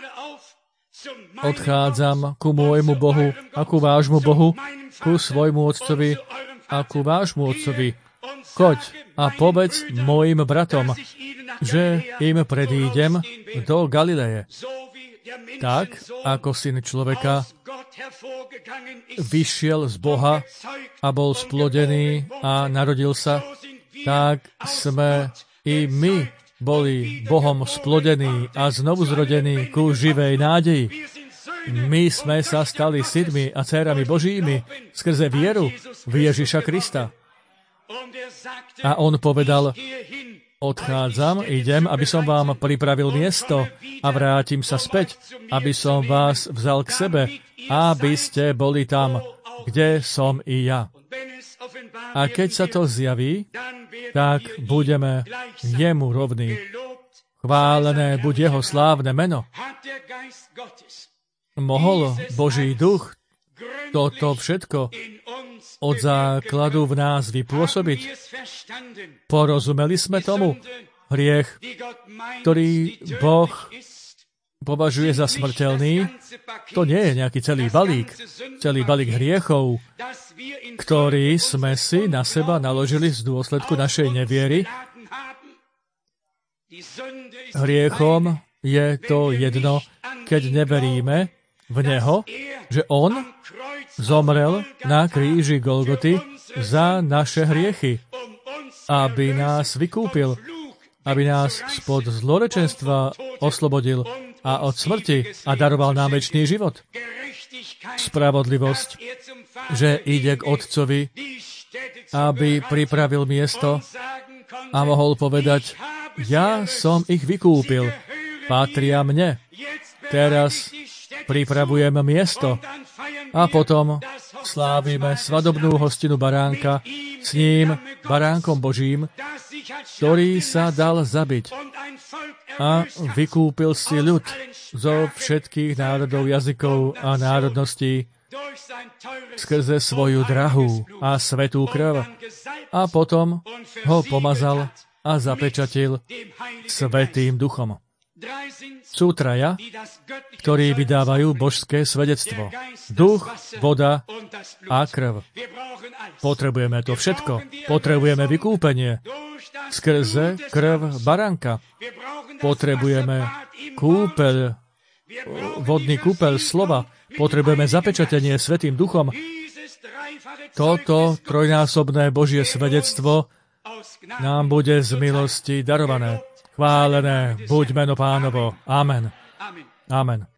odchádzam ku môjmu Bohu a ku vášmu Bohu, ku svojmu Otcovi a ku vášmu Otcovi. Choď a povedz mojim bratom, že im predídem do Galileje. Tak, ako Syn človeka vyšiel z Boha a bol splodený a narodil sa, tak sme i my boli Bohom splodení a znovu zrodení ku živej nádeji. My sme sa stali synmi a dcérami Božími skrze vieru v Ježiša Krista. A on povedal, odchádzam, idem, aby som vám pripravil miesto a vrátim sa späť, aby som vás vzal k sebe, aby ste boli tam, kde som i ja. A keď sa to zjaví, tak budeme jemu rovní. Chválené buď jeho slávne meno. Mohol Boží duch toto všetko od základu v nás vypôsobiť? Porozumeli sme tomu? Hriech, ktorý Boh považuje za smrteľný, to nie je nejaký celý balík, celý balík hriechov, ktorý sme si na seba naložili z dôsledku našej neviery. Hriechom je to jedno, keď neveríme v Neho, že On zomrel na kríži Golgoty za naše hriechy, aby nás vykúpil, aby nás spod zlorečenstva oslobodil a od smrti a daroval nám večný život. Spravodlivosť, že ide k Otcovi, aby pripravil miesto a mohol povedať, ja som ich vykúpil, patria mne. Teraz pripravujem miesto a potom slávime svadobnú hostinu baránka s ním, baránkom Božím, ktorý sa dal zabiť a vykúpil si ľud zo všetkých národov, jazykov a národností skrze svoju drahú a svätú krv. A potom ho pomazal a zapečatil Svätým Duchom. Sú traja, ktorí vydávajú božské svedectvo. Duch, voda a krv. Potrebujeme to všetko. Potrebujeme vykúpenie skrze krv baránka. Potrebujeme kúpeľ, vodný kúpeľ slova. Potrebujeme zapečatenie Svätým Duchom. Toto trojnásobné Božie svedectvo nám bude z milosti darované. Chválené buď meno Pánovo. Amen. Amen.